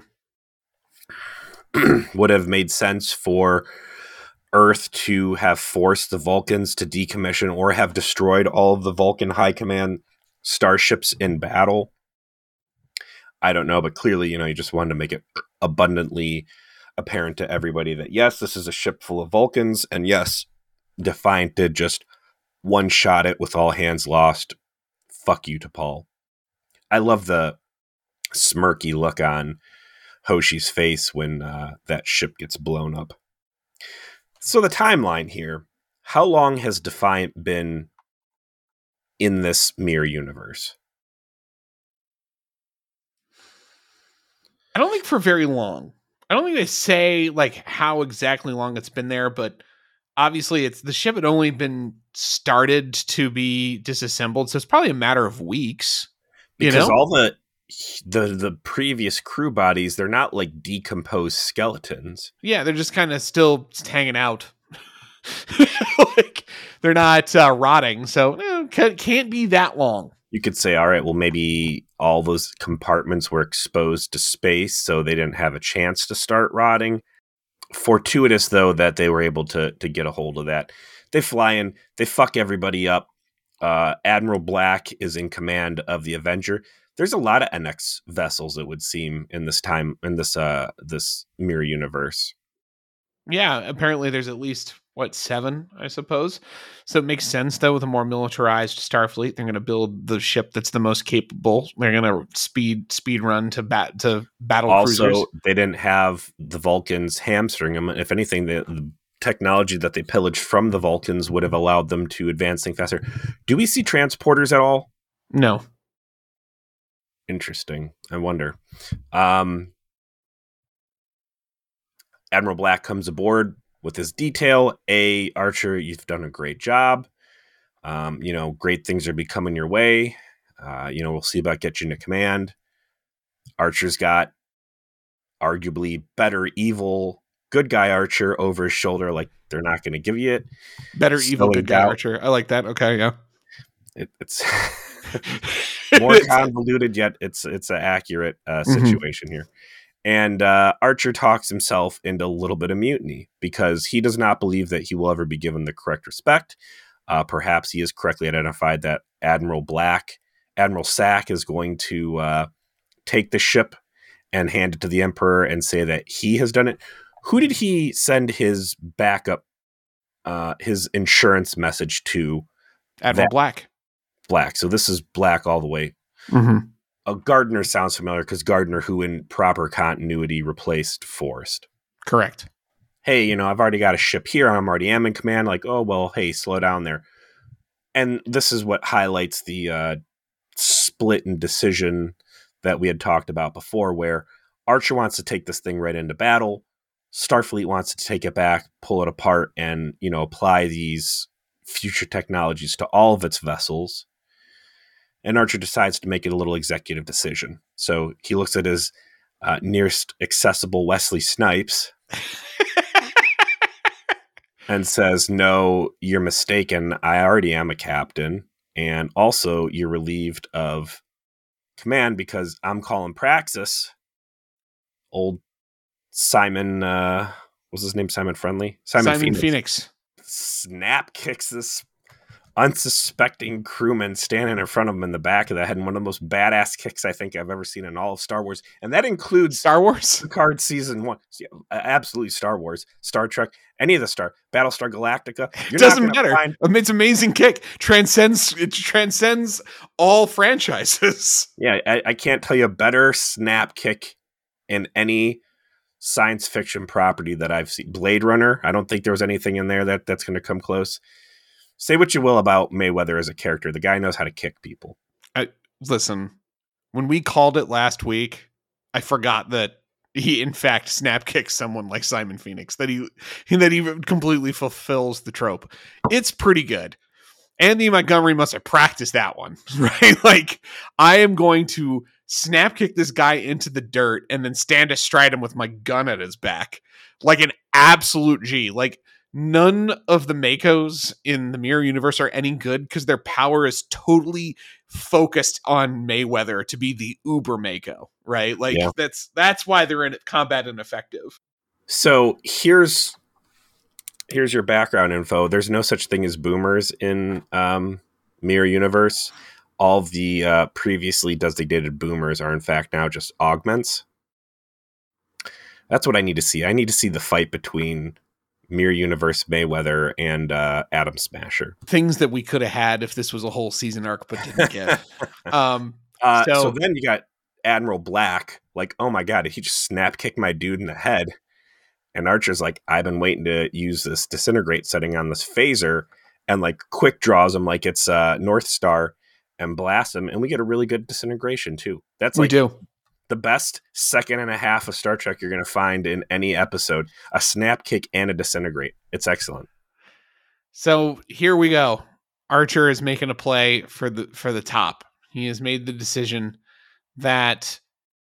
Would have made sense for Earth to have forced the Vulcans to decommission or have destroyed all of the Vulcan High Command starships in battle. I don't know, but clearly, you know, you just wanted to make it abundantly apparent to everybody that, yes, this is a ship full of Vulcans, and yes, Defiant did just one-shot it with all hands lost. Fuck you, T'Pol. I love the smirky look on Hoshi's face when uh, that ship gets blown up. So the timeline here, how long has Defiant been in this mirror universe? I don't think for very long. I don't think they say like how exactly long it's been there, but obviously it's the ship had only been started to be disassembled, so it's probably a matter of weeks. Because you know? all the the the previous crew bodies, they're not like decomposed skeletons. Yeah, they're just kind of still hanging out. Like they're not uh, rotting, so eh, can't, can't be that long. You could say, all right, well, maybe all those compartments were exposed to space, so they didn't have a chance to start rotting. Fortuitous, though, that they were able to to get a hold of that. They fly in, they fuck everybody up. Uh, Admiral Black is in command of the Avenger. There's a lot of N X vessels, it would seem, in this time in this uh this mirror universe. Yeah, apparently there's at least what seven, I suppose. So it makes sense though with a more militarized Starfleet, they're going to build the ship that's the most capable. They're going to speed speed run to bat to battle also, cruisers. They didn't have the Vulcans hamstring them. If anything, the, the technology that they pillaged from the Vulcans would have allowed them to advance things faster. Do we see transporters at all? No. Interesting. I wonder. Um, Admiral Black comes aboard with his detail. A, Archer, you've done a great job. Um, you know, great things are becoming your way. Uh, you know, we'll see about getting you to command. Archer's got arguably better evil good guy Archer over his shoulder. Like, they're not going to give you it. Better evil good guy Archer. I like that. Okay, yeah. It, it's more convoluted, yet it's it's an accurate uh, situation mm-hmm. here. And uh, Archer talks himself into a little bit of mutiny because he does not believe that he will ever be given the correct respect. Uh, perhaps he has correctly identified that Admiral Black, Admiral Sack is going to uh, take the ship and hand it to the Emperor and say that he has done it. Who did he send his backup, uh, his insurance message to? Admiral Black. Black. So this is Black all the way. Mm-hmm. Uh, Gardner sounds familiar because Gardner, who in proper continuity replaced Forrest. Correct. Hey, you know, I've already got a ship here. I'm already am in command. Like, oh, well, hey, slow down there. And this is what highlights the uh, split and decision that we had talked about before, where Archer wants to take this thing right into battle. Starfleet wants to take it back, pull it apart, and, you know, apply these future technologies to all of its vessels. And Archer decides to make it a little executive decision. So he looks at his uh, nearest accessible Wesley Snipes and says, no, you're mistaken. I already am a captain. And also, you're relieved of command because I'm calling Praxis. Old Simon, uh, what's his name? Simon Friendly? Simon, Simon Phoenix. Phoenix. Snap kicks this unsuspecting crewman standing in front of him in the back of the head, and one of the most badass kicks I think I've ever seen in all of Star Wars. And that includes Star Wars, Picard season one. Yeah, absolutely Star Wars, Star Trek, any of the Star, Battlestar Galactica. It doesn't matter. Find... It's amazing kick. Transcends, it transcends all franchises. Yeah, I, I can't tell you a better snap kick in any science fiction property that I've seen. Blade Runner, I don't think there was anything in there that, that's going to come close. Say what you will about Mayweather as a character. The guy knows how to kick people. I, listen, when we called it last week, I forgot that he, in fact, snap kicks someone like Simon Phoenix. That he that he completely fulfills the trope. It's pretty good. Andy Montgomery must have practiced that one, right? Like, I am going to snap kick this guy into the dirt and then stand astride him with my gun at his back, like an absolute G. Like, none of the Makos in the Mirror Universe are any good because their power is totally focused on Mayweather to be the uber Mako, right? Like yeah. that's that's why they're in combat ineffective. So here's here's your background info. There's no such thing as boomers in um, Mirror Universe. All of the uh, previously designated boomers are in fact now just augments. That's what I need to see. I need to see the fight between Mirror Universe Mayweather and uh, Atom Smasher. Things that we could have had if this was a whole season arc, but didn't get. um, uh, so, so then you got Admiral Black. Like, oh my god, did he just snap kick my dude in the head? And Archer's like, I've been waiting to use this disintegrate setting on this phaser, and like quick draws him like it's uh, North Star and blasts him, and we get a really good disintegration too. That's like, we do. The best second and a half of Star Trek you're going to find in any episode. A snap kick and a disintegrate. It's excellent. So here we go. Archer is making a play for the for the top. He has made the decision that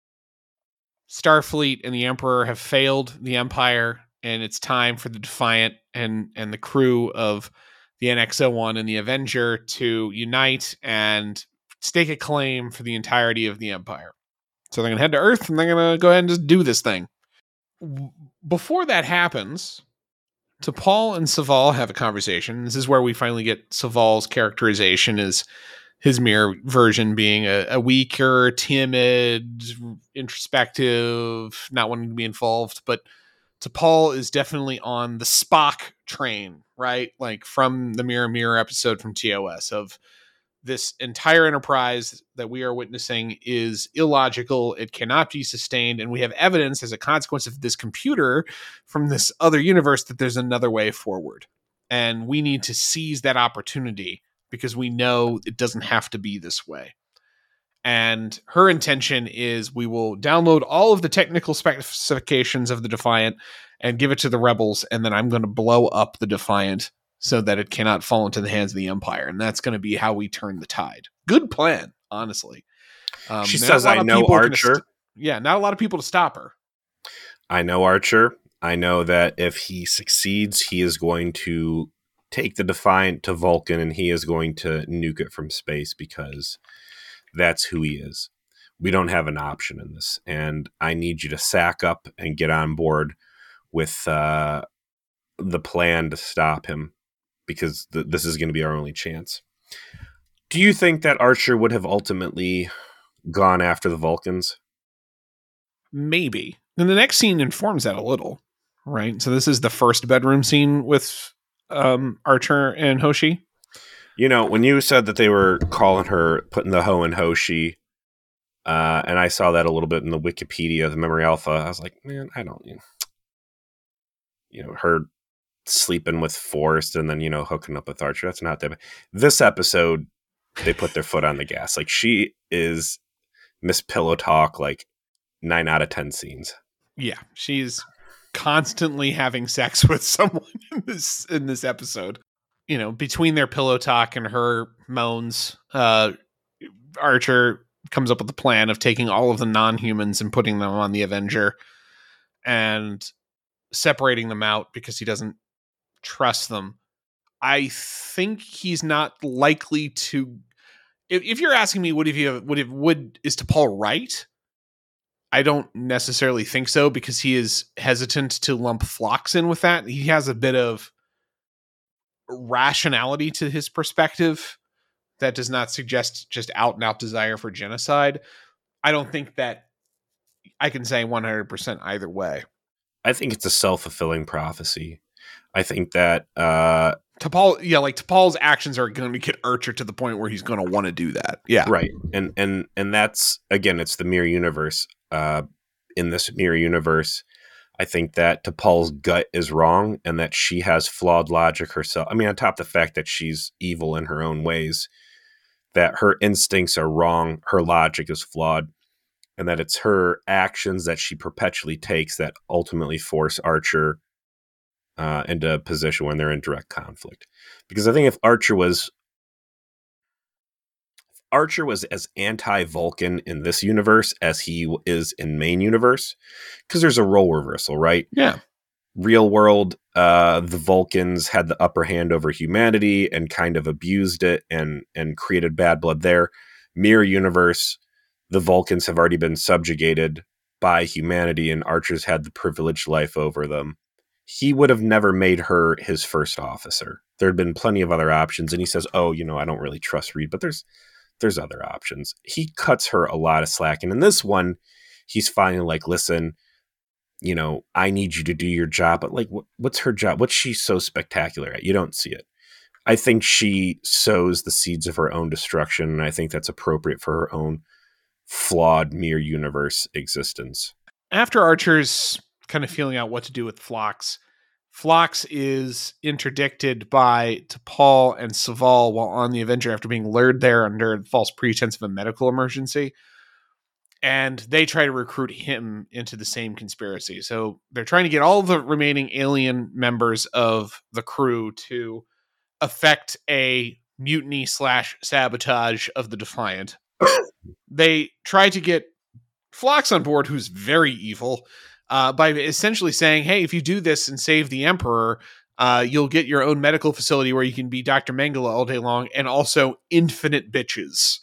Starfleet and the Emperor have failed the Empire, and it's time for the Defiant and, and the crew of the N X oh one and the Avenger to unite and stake a claim for the entirety of the Empire. So they're going to head to Earth, and they're going to go ahead and just do this thing. Before that happens, T'Pol and Saval have a conversation. This is where we finally get Saval's characterization as his mirror version being a, a weaker, timid, introspective, not wanting to be involved. But T'Pol is definitely on the Spock train, right? Like from the Mirror Mirror episode from T O S of this entire enterprise that we are witnessing is illogical. It cannot be sustained. And we have evidence as a consequence of this computer from this other universe that there's another way forward. And we need to seize that opportunity because we know it doesn't have to be this way. And her intention is we will download all of the technical specifications of the Defiant and give it to the rebels. And then I'm going to blow up the Defiant so that it cannot fall into the hands of the Empire. And that's going to be how we turn the tide. Good plan, honestly. Um, she says, I know Archer. St- yeah, not a lot of people to stop her. I know Archer. I know that if he succeeds, he is going to take the Defiant to Vulcan and he is going to nuke it from space because that's who he is. We don't have an option in this. And I need you to sack up and get on board with uh, the plan to stop him, because th- this is going to be our only chance. Do you think that Archer would have ultimately gone after the Vulcans? Maybe. And the next scene informs that a little, right? So this is the first bedroom scene with um, Archer and Hoshi. You know, when you said that they were calling her, putting the hoe in Hoshi, uh, and I saw that a little bit in the Wikipedia, the Memory Alpha, I was like, man, I don't, you know, her sleeping with Forrest and then, you know, hooking up with Archer. That's not that bad. This episode, they put their foot on the gas. Like, she is Miss Pillow Talk, like nine out of ten scenes. Yeah, she's constantly having sex with someone in this in this episode. You know, between their pillow talk and her moans, uh, Archer comes up with the plan of taking all of the non-humans and putting them on the Avenger and separating them out because he doesn't trust them. I think he's not likely to. If, if you're asking me, would if you would if would is T'Pol right? I don't necessarily think so because he is hesitant to lump Phlox in with that. He has a bit of rationality to his perspective that does not suggest just out and out desire for genocide. I don't think that I can say one hundred percent either way. I think it's a self-fulfilling prophecy. I think that uh, T'Pol, yeah, like T'Pol's actions are going to get Archer to the point where he's going to want to do that. Yeah, right. And and and that's, again, it's the mirror universe. Uh, in this mirror universe, I think that T'Pol's gut is wrong, and that she has flawed logic herself. I mean, on top of the fact that she's evil in her own ways, that her instincts are wrong, her logic is flawed, and that it's her actions that she perpetually takes that ultimately force Archer uh, into a position when they're in direct conflict. Because I think if Archer was if Archer was as anti-Vulcan in this universe as he is in main universe, because there's a role reversal, right? Yeah. Real world, uh, the Vulcans had the upper hand over humanity and kind of abused it and and created bad blood there. Mirror universe, the Vulcans have already been subjugated by humanity, and Archer's had the privileged life over them. He would have never made her his first officer. There had been plenty of other options, and he says, oh, you know, I don't really trust Reed, but there's there's other options. He cuts her a lot of slack, and in this one, he's finally like, listen, you know, I need you to do your job, but like, what, what's her job? What's she so spectacular at? You don't see it. I think she sows the seeds of her own destruction, and I think that's appropriate for her own flawed mirror universe existence. After Archer's kind of feeling out what to do with Phlox, Phlox is interdicted by T'Pol and Soval while on the Avenger after being lured there under false pretense of a medical emergency. And they try to recruit him into the same conspiracy. So they're trying to get all the remaining alien members of the crew to effect a mutiny slash sabotage of the Defiant. They try to get Phlox on board, who's very evil, uh, by essentially saying, hey, if you do this and save the Emperor, uh, you'll get your own medical facility where you can be Doctor Mengele all day long, and also infinite bitches.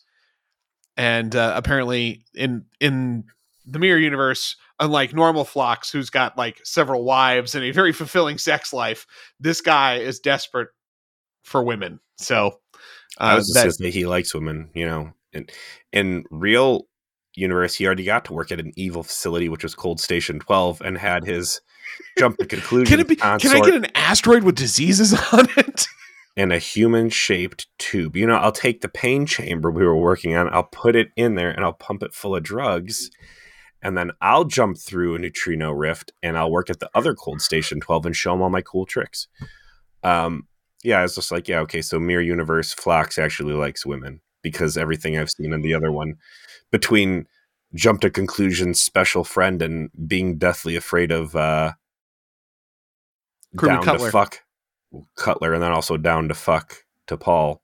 And uh, apparently in in the mirror universe, unlike normal Phlox, who's got like several wives and a very fulfilling sex life, this guy is desperate for women. So uh, I was just that, going to say he likes women, you know. In, in real universe, he already got to work at an evil facility, which was called Station twelve, and had his jump to conclusion. Can, it be, can I get an asteroid with diseases on it? And a human-shaped tube. You know, I'll take the pain chamber we were working on, I'll put it in there, and I'll pump it full of drugs, and then I'll jump through a neutrino rift, and I'll work at the other cold Station twelve and show them all my cool tricks. Um, yeah, I was just like, yeah, okay, so Mirror Universe, Phlox actually likes women, because everything I've seen in the other one, between jump to conclusion, special friend, and being deathly afraid of uh, down Cutler. to fuck Cutler, and then also down to fuck T'Pol.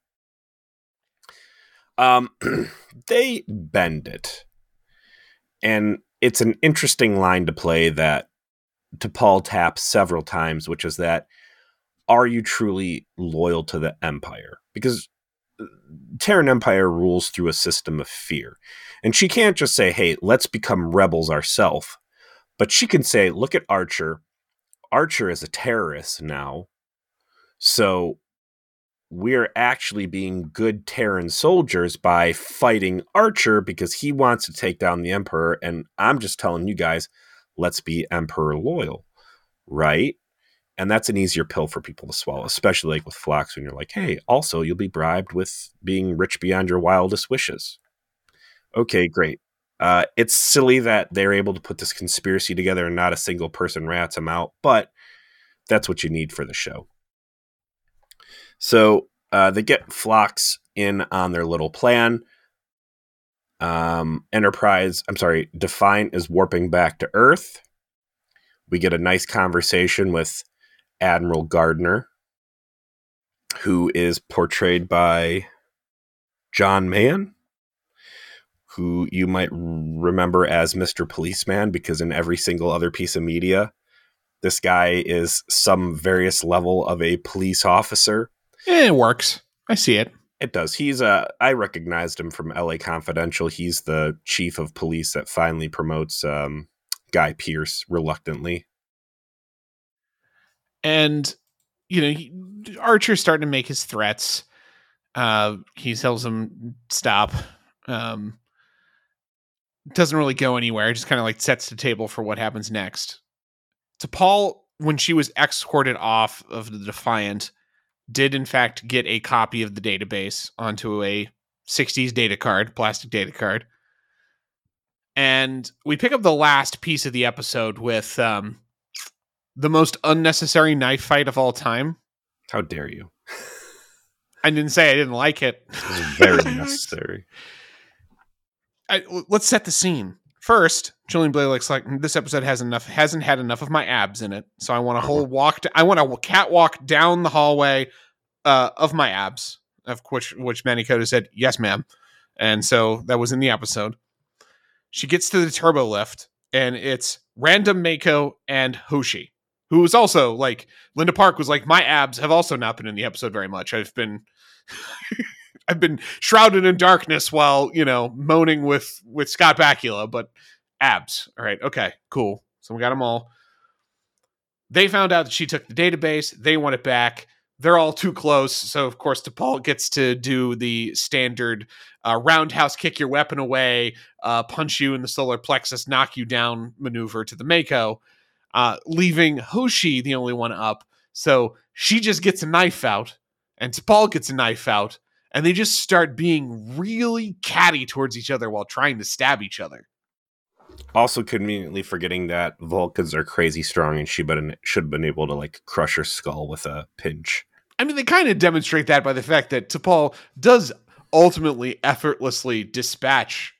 Um, they bend it, and it's an interesting line to play that T'Pol taps several times, which is that, are you truly loyal to the Empire? Because Terran Empire rules through a system of fear, and she can't just say, hey, let's become rebels ourselves, but she can say, look at Archer. Archer is a terrorist now. So we're actually being good Terran soldiers by fighting Archer because he wants to take down the Emperor. And I'm just telling you guys, let's be Emperor loyal, right? And that's an easier pill for people to swallow, especially like with Phlox, when you're like, hey, also you'll be bribed with being rich beyond your wildest wishes. Okay, great. Uh, it's silly that they're able to put this conspiracy together and not a single person rats them out, but that's what you need for the show. So uh, they get Phlox in on their little plan. Um, Enterprise, I'm sorry, Defiant is warping back to Earth. We get a nice conversation with Admiral Gardner, who is portrayed by John Mahan, who you might remember as Mister Policeman, because in every single other piece of media, this guy is some various level of a police officer. It works. I see it. It does. He's a, I recognized him from L A Confidential. He's the chief of police that finally promotes um, Guy Pearce reluctantly. And, you know, he, Archer's starting to make his threats. Uh, he tells him stop. Um, doesn't really go anywhere. Just kind of like sets the table for what happens next. T'Pol, when she was escorted off of the Defiant, did in fact get a copy of the database onto a sixties data card, plastic data card. And we pick up the last piece of the episode with um, the most unnecessary knife fight of all time. How dare you? I didn't say I didn't like it. It was very necessary. I, let's set the scene. First, Julian Blalock's like, this episode has enough, hasn't had enough of my abs in it, so I want a whole walk. To, I want a catwalk down the hallway uh, of my abs. Of which, which Manny-Coda said, "Yes, ma'am," and so that was in the episode. She gets to the turbo lift, and it's random Mako and Hoshi, who was also like Linda Park was like, my abs have also not been in the episode very much. I've been. I've been shrouded in darkness while, you know, moaning with, with Scott Bakula, but abs. All right. Okay, cool. So we got them all. They found out that she took the database. They want it back. They're all too close. So, of course, T'Pol gets to do the standard uh, roundhouse kick your weapon away, uh, punch you in the solar plexus, knock you down maneuver to the Mako, uh, leaving Hoshi the only one up. So she just gets a knife out, and T'Pol gets a knife out. And they just start being really catty towards each other while trying to stab each other. Also conveniently forgetting that Vulcans are crazy strong and she been, should have been able to like crush her skull with a pinch. I mean, they kind of demonstrate that by the fact that T'Pol does ultimately effortlessly dispatch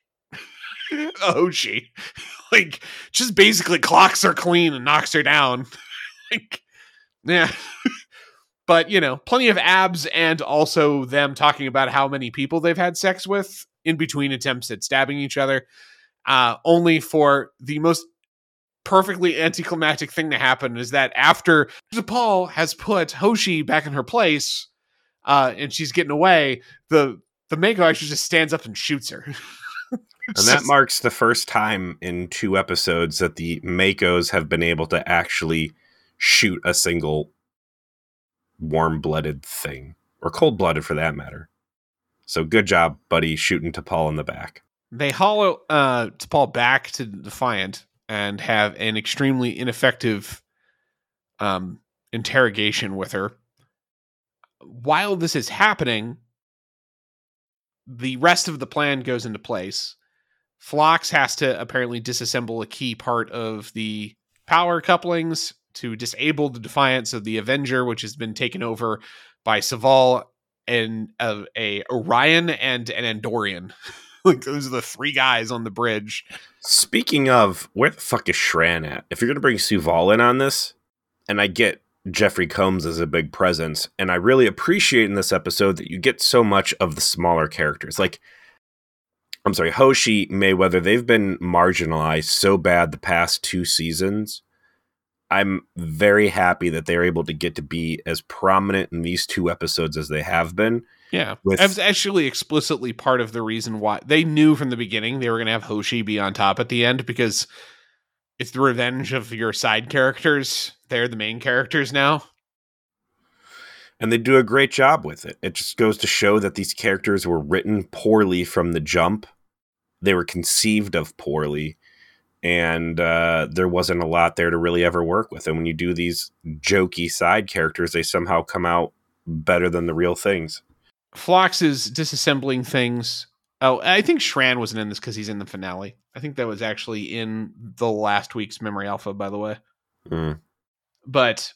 Hoshi. Like, just basically clocks her clean and knocks her down. Like, yeah. But, you know, plenty of abs and also them talking about how many people they've had sex with in between attempts at stabbing each other. Uh, only for the most perfectly anticlimactic thing to happen is that after T'Pol has put Hoshi back in her place uh, and she's getting away, the, the Mako actually just stands up and shoots her. And that marks the first time in two episodes that the Makos have been able to actually shoot a single warm-blooded thing, or cold-blooded for that matter. So good job, buddy, shooting T'Pol in the back. They hollow uh, T'Pol back to Defiant and have an extremely ineffective um, interrogation with her. While this is happening, the rest of the plan goes into place. Phlox has to apparently disassemble a key part of the power couplings to disable the Defiance of the Avenger, which has been taken over by Saval and uh, a Orion and an Andorian. Like, those are the three guys on the bridge. Speaking of, where the fuck is Shran at? If you're going to bring Suval in on this, and I get Jeffrey Combs as a big presence, and I really appreciate in this episode that you get so much of the smaller characters. Like, I'm sorry, Hoshi, Mayweather, they've been marginalized so bad the past two seasons. I'm very happy that they're able to get to be as prominent in these two episodes as they have been. Yeah, with, that was actually explicitly part of the reason why they knew from the beginning they were going to have Hoshi be on top at the end, because it's the revenge of your side characters. They're the main characters now. And they do a great job with it. It just goes to show that these characters were written poorly from the jump. They were conceived of poorly. And uh, there wasn't a lot there to really ever work with. And when you do these jokey side characters, they somehow come out better than the real things. Phlox is disassembling things. Oh, I think Shran wasn't in this because he's in the finale. I think that was actually in the last week's Memory Alpha, by the way. Mm. But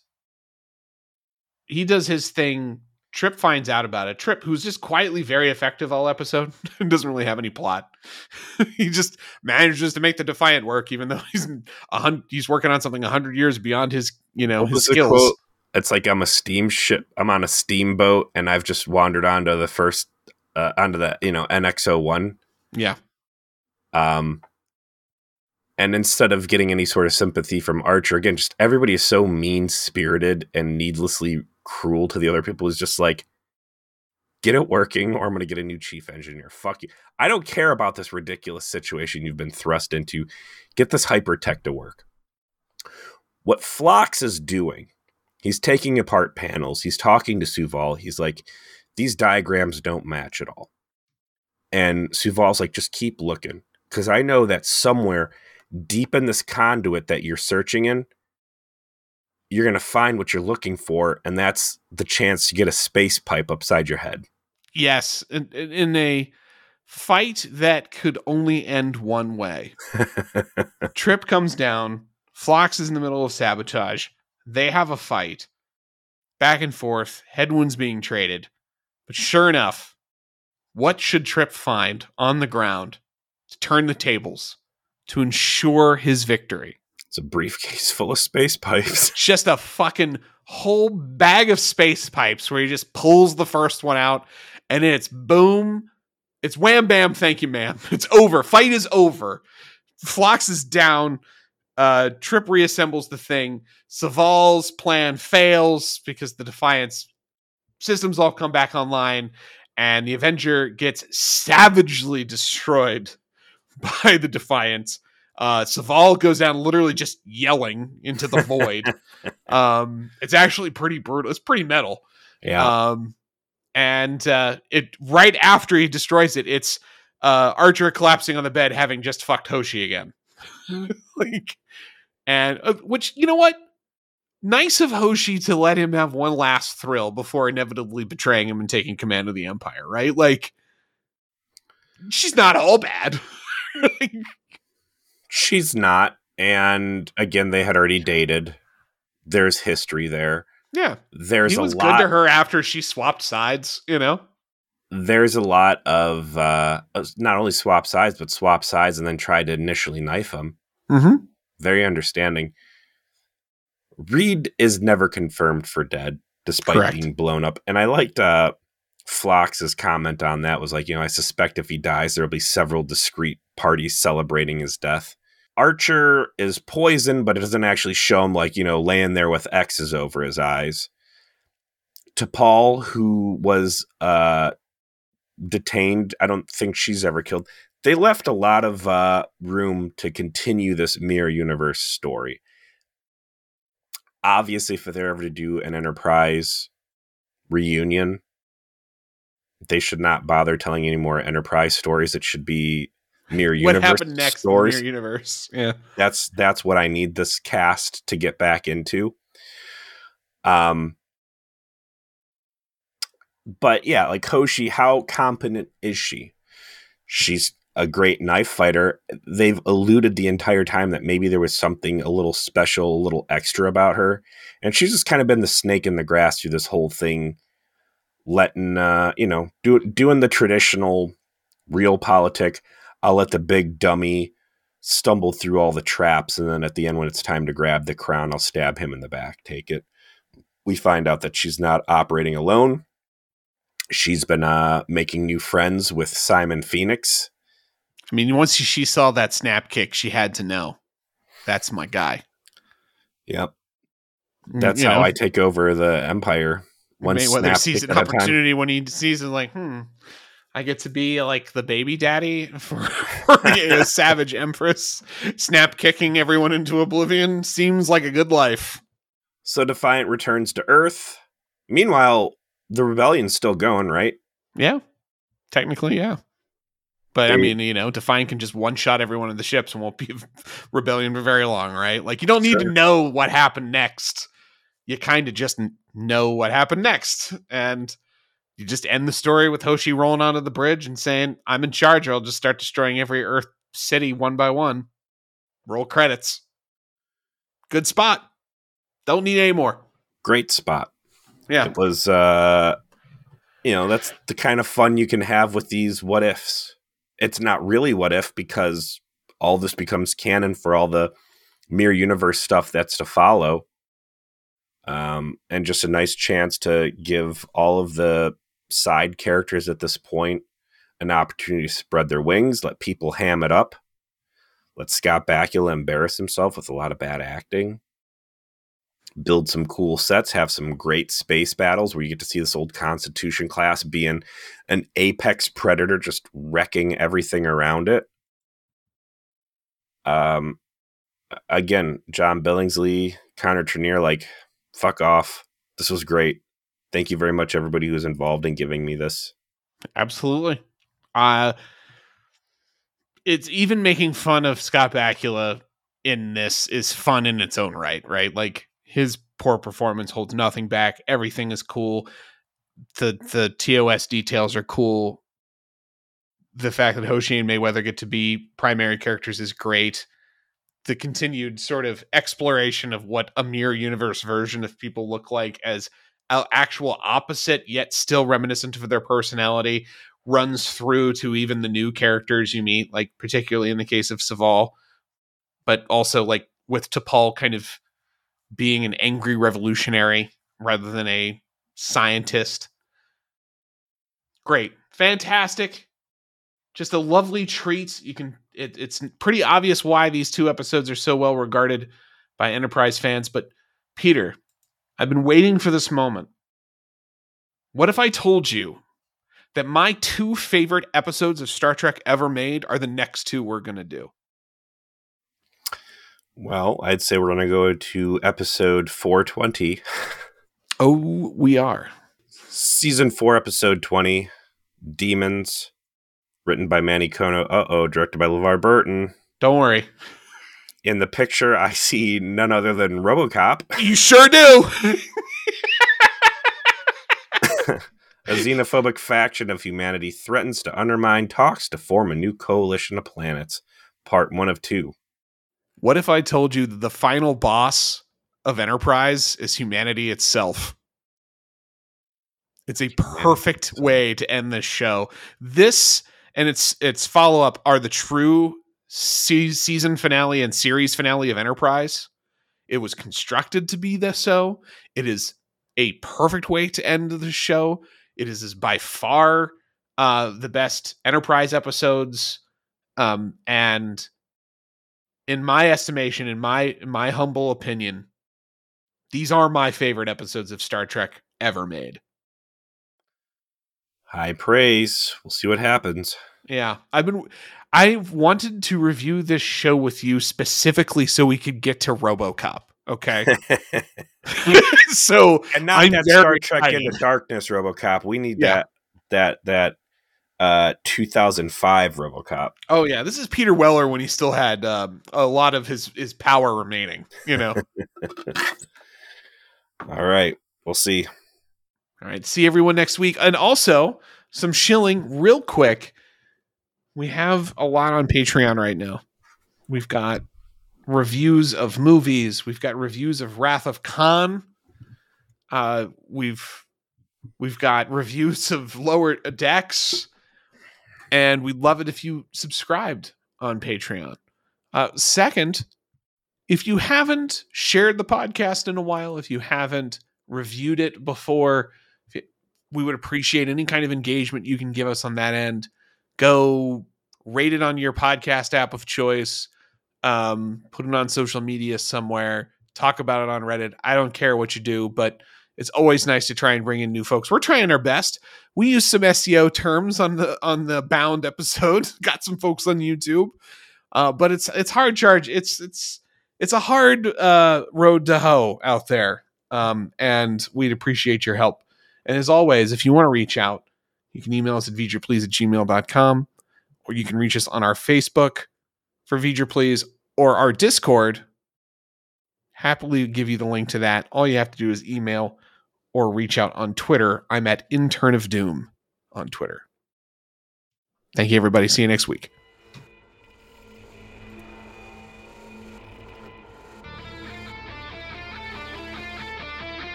he does his thing. Trip finds out about it. Trip, who's just quietly very effective all episode, doesn't really have any plot. He just manages to make the Defiant work, even though he's a hundred, he's working on something a hundred years beyond his, you know, what his skills. Quote? It's like I'm a steamship. I'm on a steamboat, and I've just wandered onto the first, uh, onto the you know N X oh one. Yeah. Um. And instead of getting any sort of sympathy from Archer, again, just everybody is so mean-spirited and needlessly cruel to the other people. Is just like, get it working, or I'm going to get a new chief engineer. Fuck you. I don't care about this ridiculous situation you've been thrust into. Get this hypertech to work. What Phlox is doing, He's taking apart panels. He's talking to Suval. He's like, these diagrams don't match at all. And Suval's like, just keep looking. Because I know that somewhere deep in this conduit that you're searching in, you're going to find what you're looking for. And that's the chance to get a space pipe upside your head. Yes. In, in a fight that could only end one way. Trip comes down. Phlox is in the middle of sabotage. They have a fight. Back and forth. Headwinds being traded. But sure enough, what should Trip find on the ground to turn the tables, to ensure his victory? It's a briefcase full of space pipes. Just a fucking whole bag of space pipes where he just pulls the first one out and it's boom. It's wham bam, thank you, ma'am. It's over. Fight is over. Phlox is down. Uh, Trip reassembles the thing. Suval's plan fails because the Defiance systems all come back online, and the Avenger gets savagely destroyed by the Defiance. Uh, Suval goes down literally just yelling into the void. Um, it's actually pretty brutal. It's pretty metal. Yeah. Um, and uh, it right after he destroys it, it's uh, Archer collapsing on the bed, having just fucked Hoshi again. like, and uh, which, you know what? Nice of Hoshi to let him have one last thrill before inevitably betraying him and taking command of the Empire, right? Like, she's not all bad. She's not. And again, they had already dated. There's history there. Yeah. There's he was a lot good to her after she swapped sides, you know? There's a lot of uh, not only swap sides, but swap sides and then try to initially knife him. Mm-hmm. Very understanding. Reed is never confirmed for dead, despite Correct. being blown up. And I liked uh, Phlox's comment on that was like, you know, I suspect if he dies, there will be several discrete parties celebrating his death. Archer is poisoned, but it doesn't actually show him, like, you know, laying there with X's over his eyes. T'Pol, who was uh, detained, I don't think she's ever killed. They left a lot of uh, room to continue this Mirror Universe story. Obviously, if they're ever to do an Enterprise reunion, they should not bother telling any more Enterprise stories. It should be Mirror Universe what happened next stories. In Mirror Universe. Yeah. That's that's what I need this cast to get back into. Um, but yeah, like Hoshi, how competent is she? She's a great knife fighter. They've alluded the entire time that maybe there was something a little special, a little extra about her. And she's just kind of been the snake in the grass through this whole thing, letting, uh, you know, do, doing the traditional real politic. I'll let the big dummy stumble through all the traps. And then at the end, when it's time to grab the crown, I'll stab him in the back, take it. We find out that she's not operating alone. She's been uh, making new friends with Simon Phoenix. I mean, once she saw that snap kick, she had to know that's my guy. Yep. That's you how know, I take over the Empire. One May- snap whether sees kick an at a time. opportunity when he sees it, like, hmm, I get to be like the baby daddy for, for a savage empress. Snap kicking everyone into oblivion seems like a good life. So Defiant returns to Earth. Meanwhile, the rebellion's still going, right? Yeah, technically, yeah. But, They- I mean, you know, Defiant can just one-shot everyone in the ships and won't be rebellion for very long, right? Like, you don't need Sure. to know what happened next. You kind of just n- know what happened next. And you just end the story with Hoshi rolling onto the bridge and saying, I'm in charge, or I'll just start destroying every Earth city one by one. Roll credits. Good spot. Don't need any more. Great spot. Yeah. It was, uh, you know, that's the kind of fun you can have with these what ifs. It's not really what if because all this becomes canon for all the Mirror Universe stuff that's to follow. Um, and just a nice chance to give all of the side characters at this point an opportunity to spread their wings, let people ham it up, let Scott Bakula embarrass himself with a lot of bad acting, build some cool sets, have some great space battles where you get to see this old Constitution class being an apex predator, just wrecking everything around it. Um, again, John Billingsley, Connor Trinneer, like fuck off. This was great. Thank you very much, everybody who was involved in giving me this. Absolutely. Uh, it's even making fun of Scott Bakula in this is fun in its own right, right? Like his poor performance holds nothing back. Everything is cool. The the T O S details are cool. The fact that Hoshi and Mayweather get to be primary characters is great. The continued sort of exploration of what a mirror universe version of people look like as an actual opposite, yet still reminiscent of their personality, runs through to even the new characters you meet, like particularly in the case of Saval, but also like with T'Pol kind of being an angry revolutionary rather than a scientist. Great. Fantastic. Just a lovely treat. You can. It, it's pretty obvious why these two episodes are so well regarded by Enterprise fans. But Peter, I've been waiting for this moment. What if I told you that my two favorite episodes of Star Trek ever made are the next two we're going to do? Well, I'd say we're going to go to episode four twenty. Oh, we are. Season four, episode twenty, Demons. Written by Manny Kono. Uh-oh, directed by LeVar Burton. Don't worry. In the picture, I see none other than RoboCop. You sure do! A xenophobic faction of humanity threatens to undermine talks to form a new coalition of planets. Part one of two. What if I told you that the final boss of Enterprise is humanity itself? It's a perfect way to end this show. This... and its its follow-up are the true se- season finale and series finale of Enterprise. It was constructed to be this so. It is a perfect way to end the show. It is, is by far uh, the best Enterprise episodes. Um, and in my estimation, in my in my humble opinion, these are my favorite episodes of Star Trek ever made. High praise. We'll see what happens. Yeah, I've been. I wanted to review this show with you specifically so we could get to RoboCop. Okay, so and not I'm that Star Trek excited. Into Darkness RoboCop. We need yeah. that that that uh, two thousand five RoboCop. Oh yeah, this is Peter Weller when he still had um, a lot of his his power remaining. You know. All right, we'll see. All right, see everyone next week, and also some shilling real quick. We have a lot on Patreon right now. We've got reviews of movies. We've got reviews of Wrath of Khan. Uh, we've we've got reviews of Lower Decks, and we'd love it if you subscribed on Patreon. Uh, second, if you haven't shared the podcast in a while, if you haven't reviewed it before, it, we would appreciate any kind of engagement you can give us on that end. Go rate it on your podcast app of choice. Um, put it on social media somewhere. Talk about it on Reddit. I don't care what you do, but it's always nice to try and bring in new folks. We're trying our best. We use some S E O terms on the on the Bound episode. Got some folks on YouTube, uh, but it's it's hard charge. It's it's it's a hard uh, road to hoe out there, um, and we'd appreciate your help. And as always, if you want to reach out, you can email us at vidrplease at gmail dot com, or you can reach us on our Facebook for Vidrplease or our Discord. Happily give you the link to that. All you have to do is email or reach out on Twitter. I'm at Intern of Doom on Twitter. Thank you, everybody. See you next week.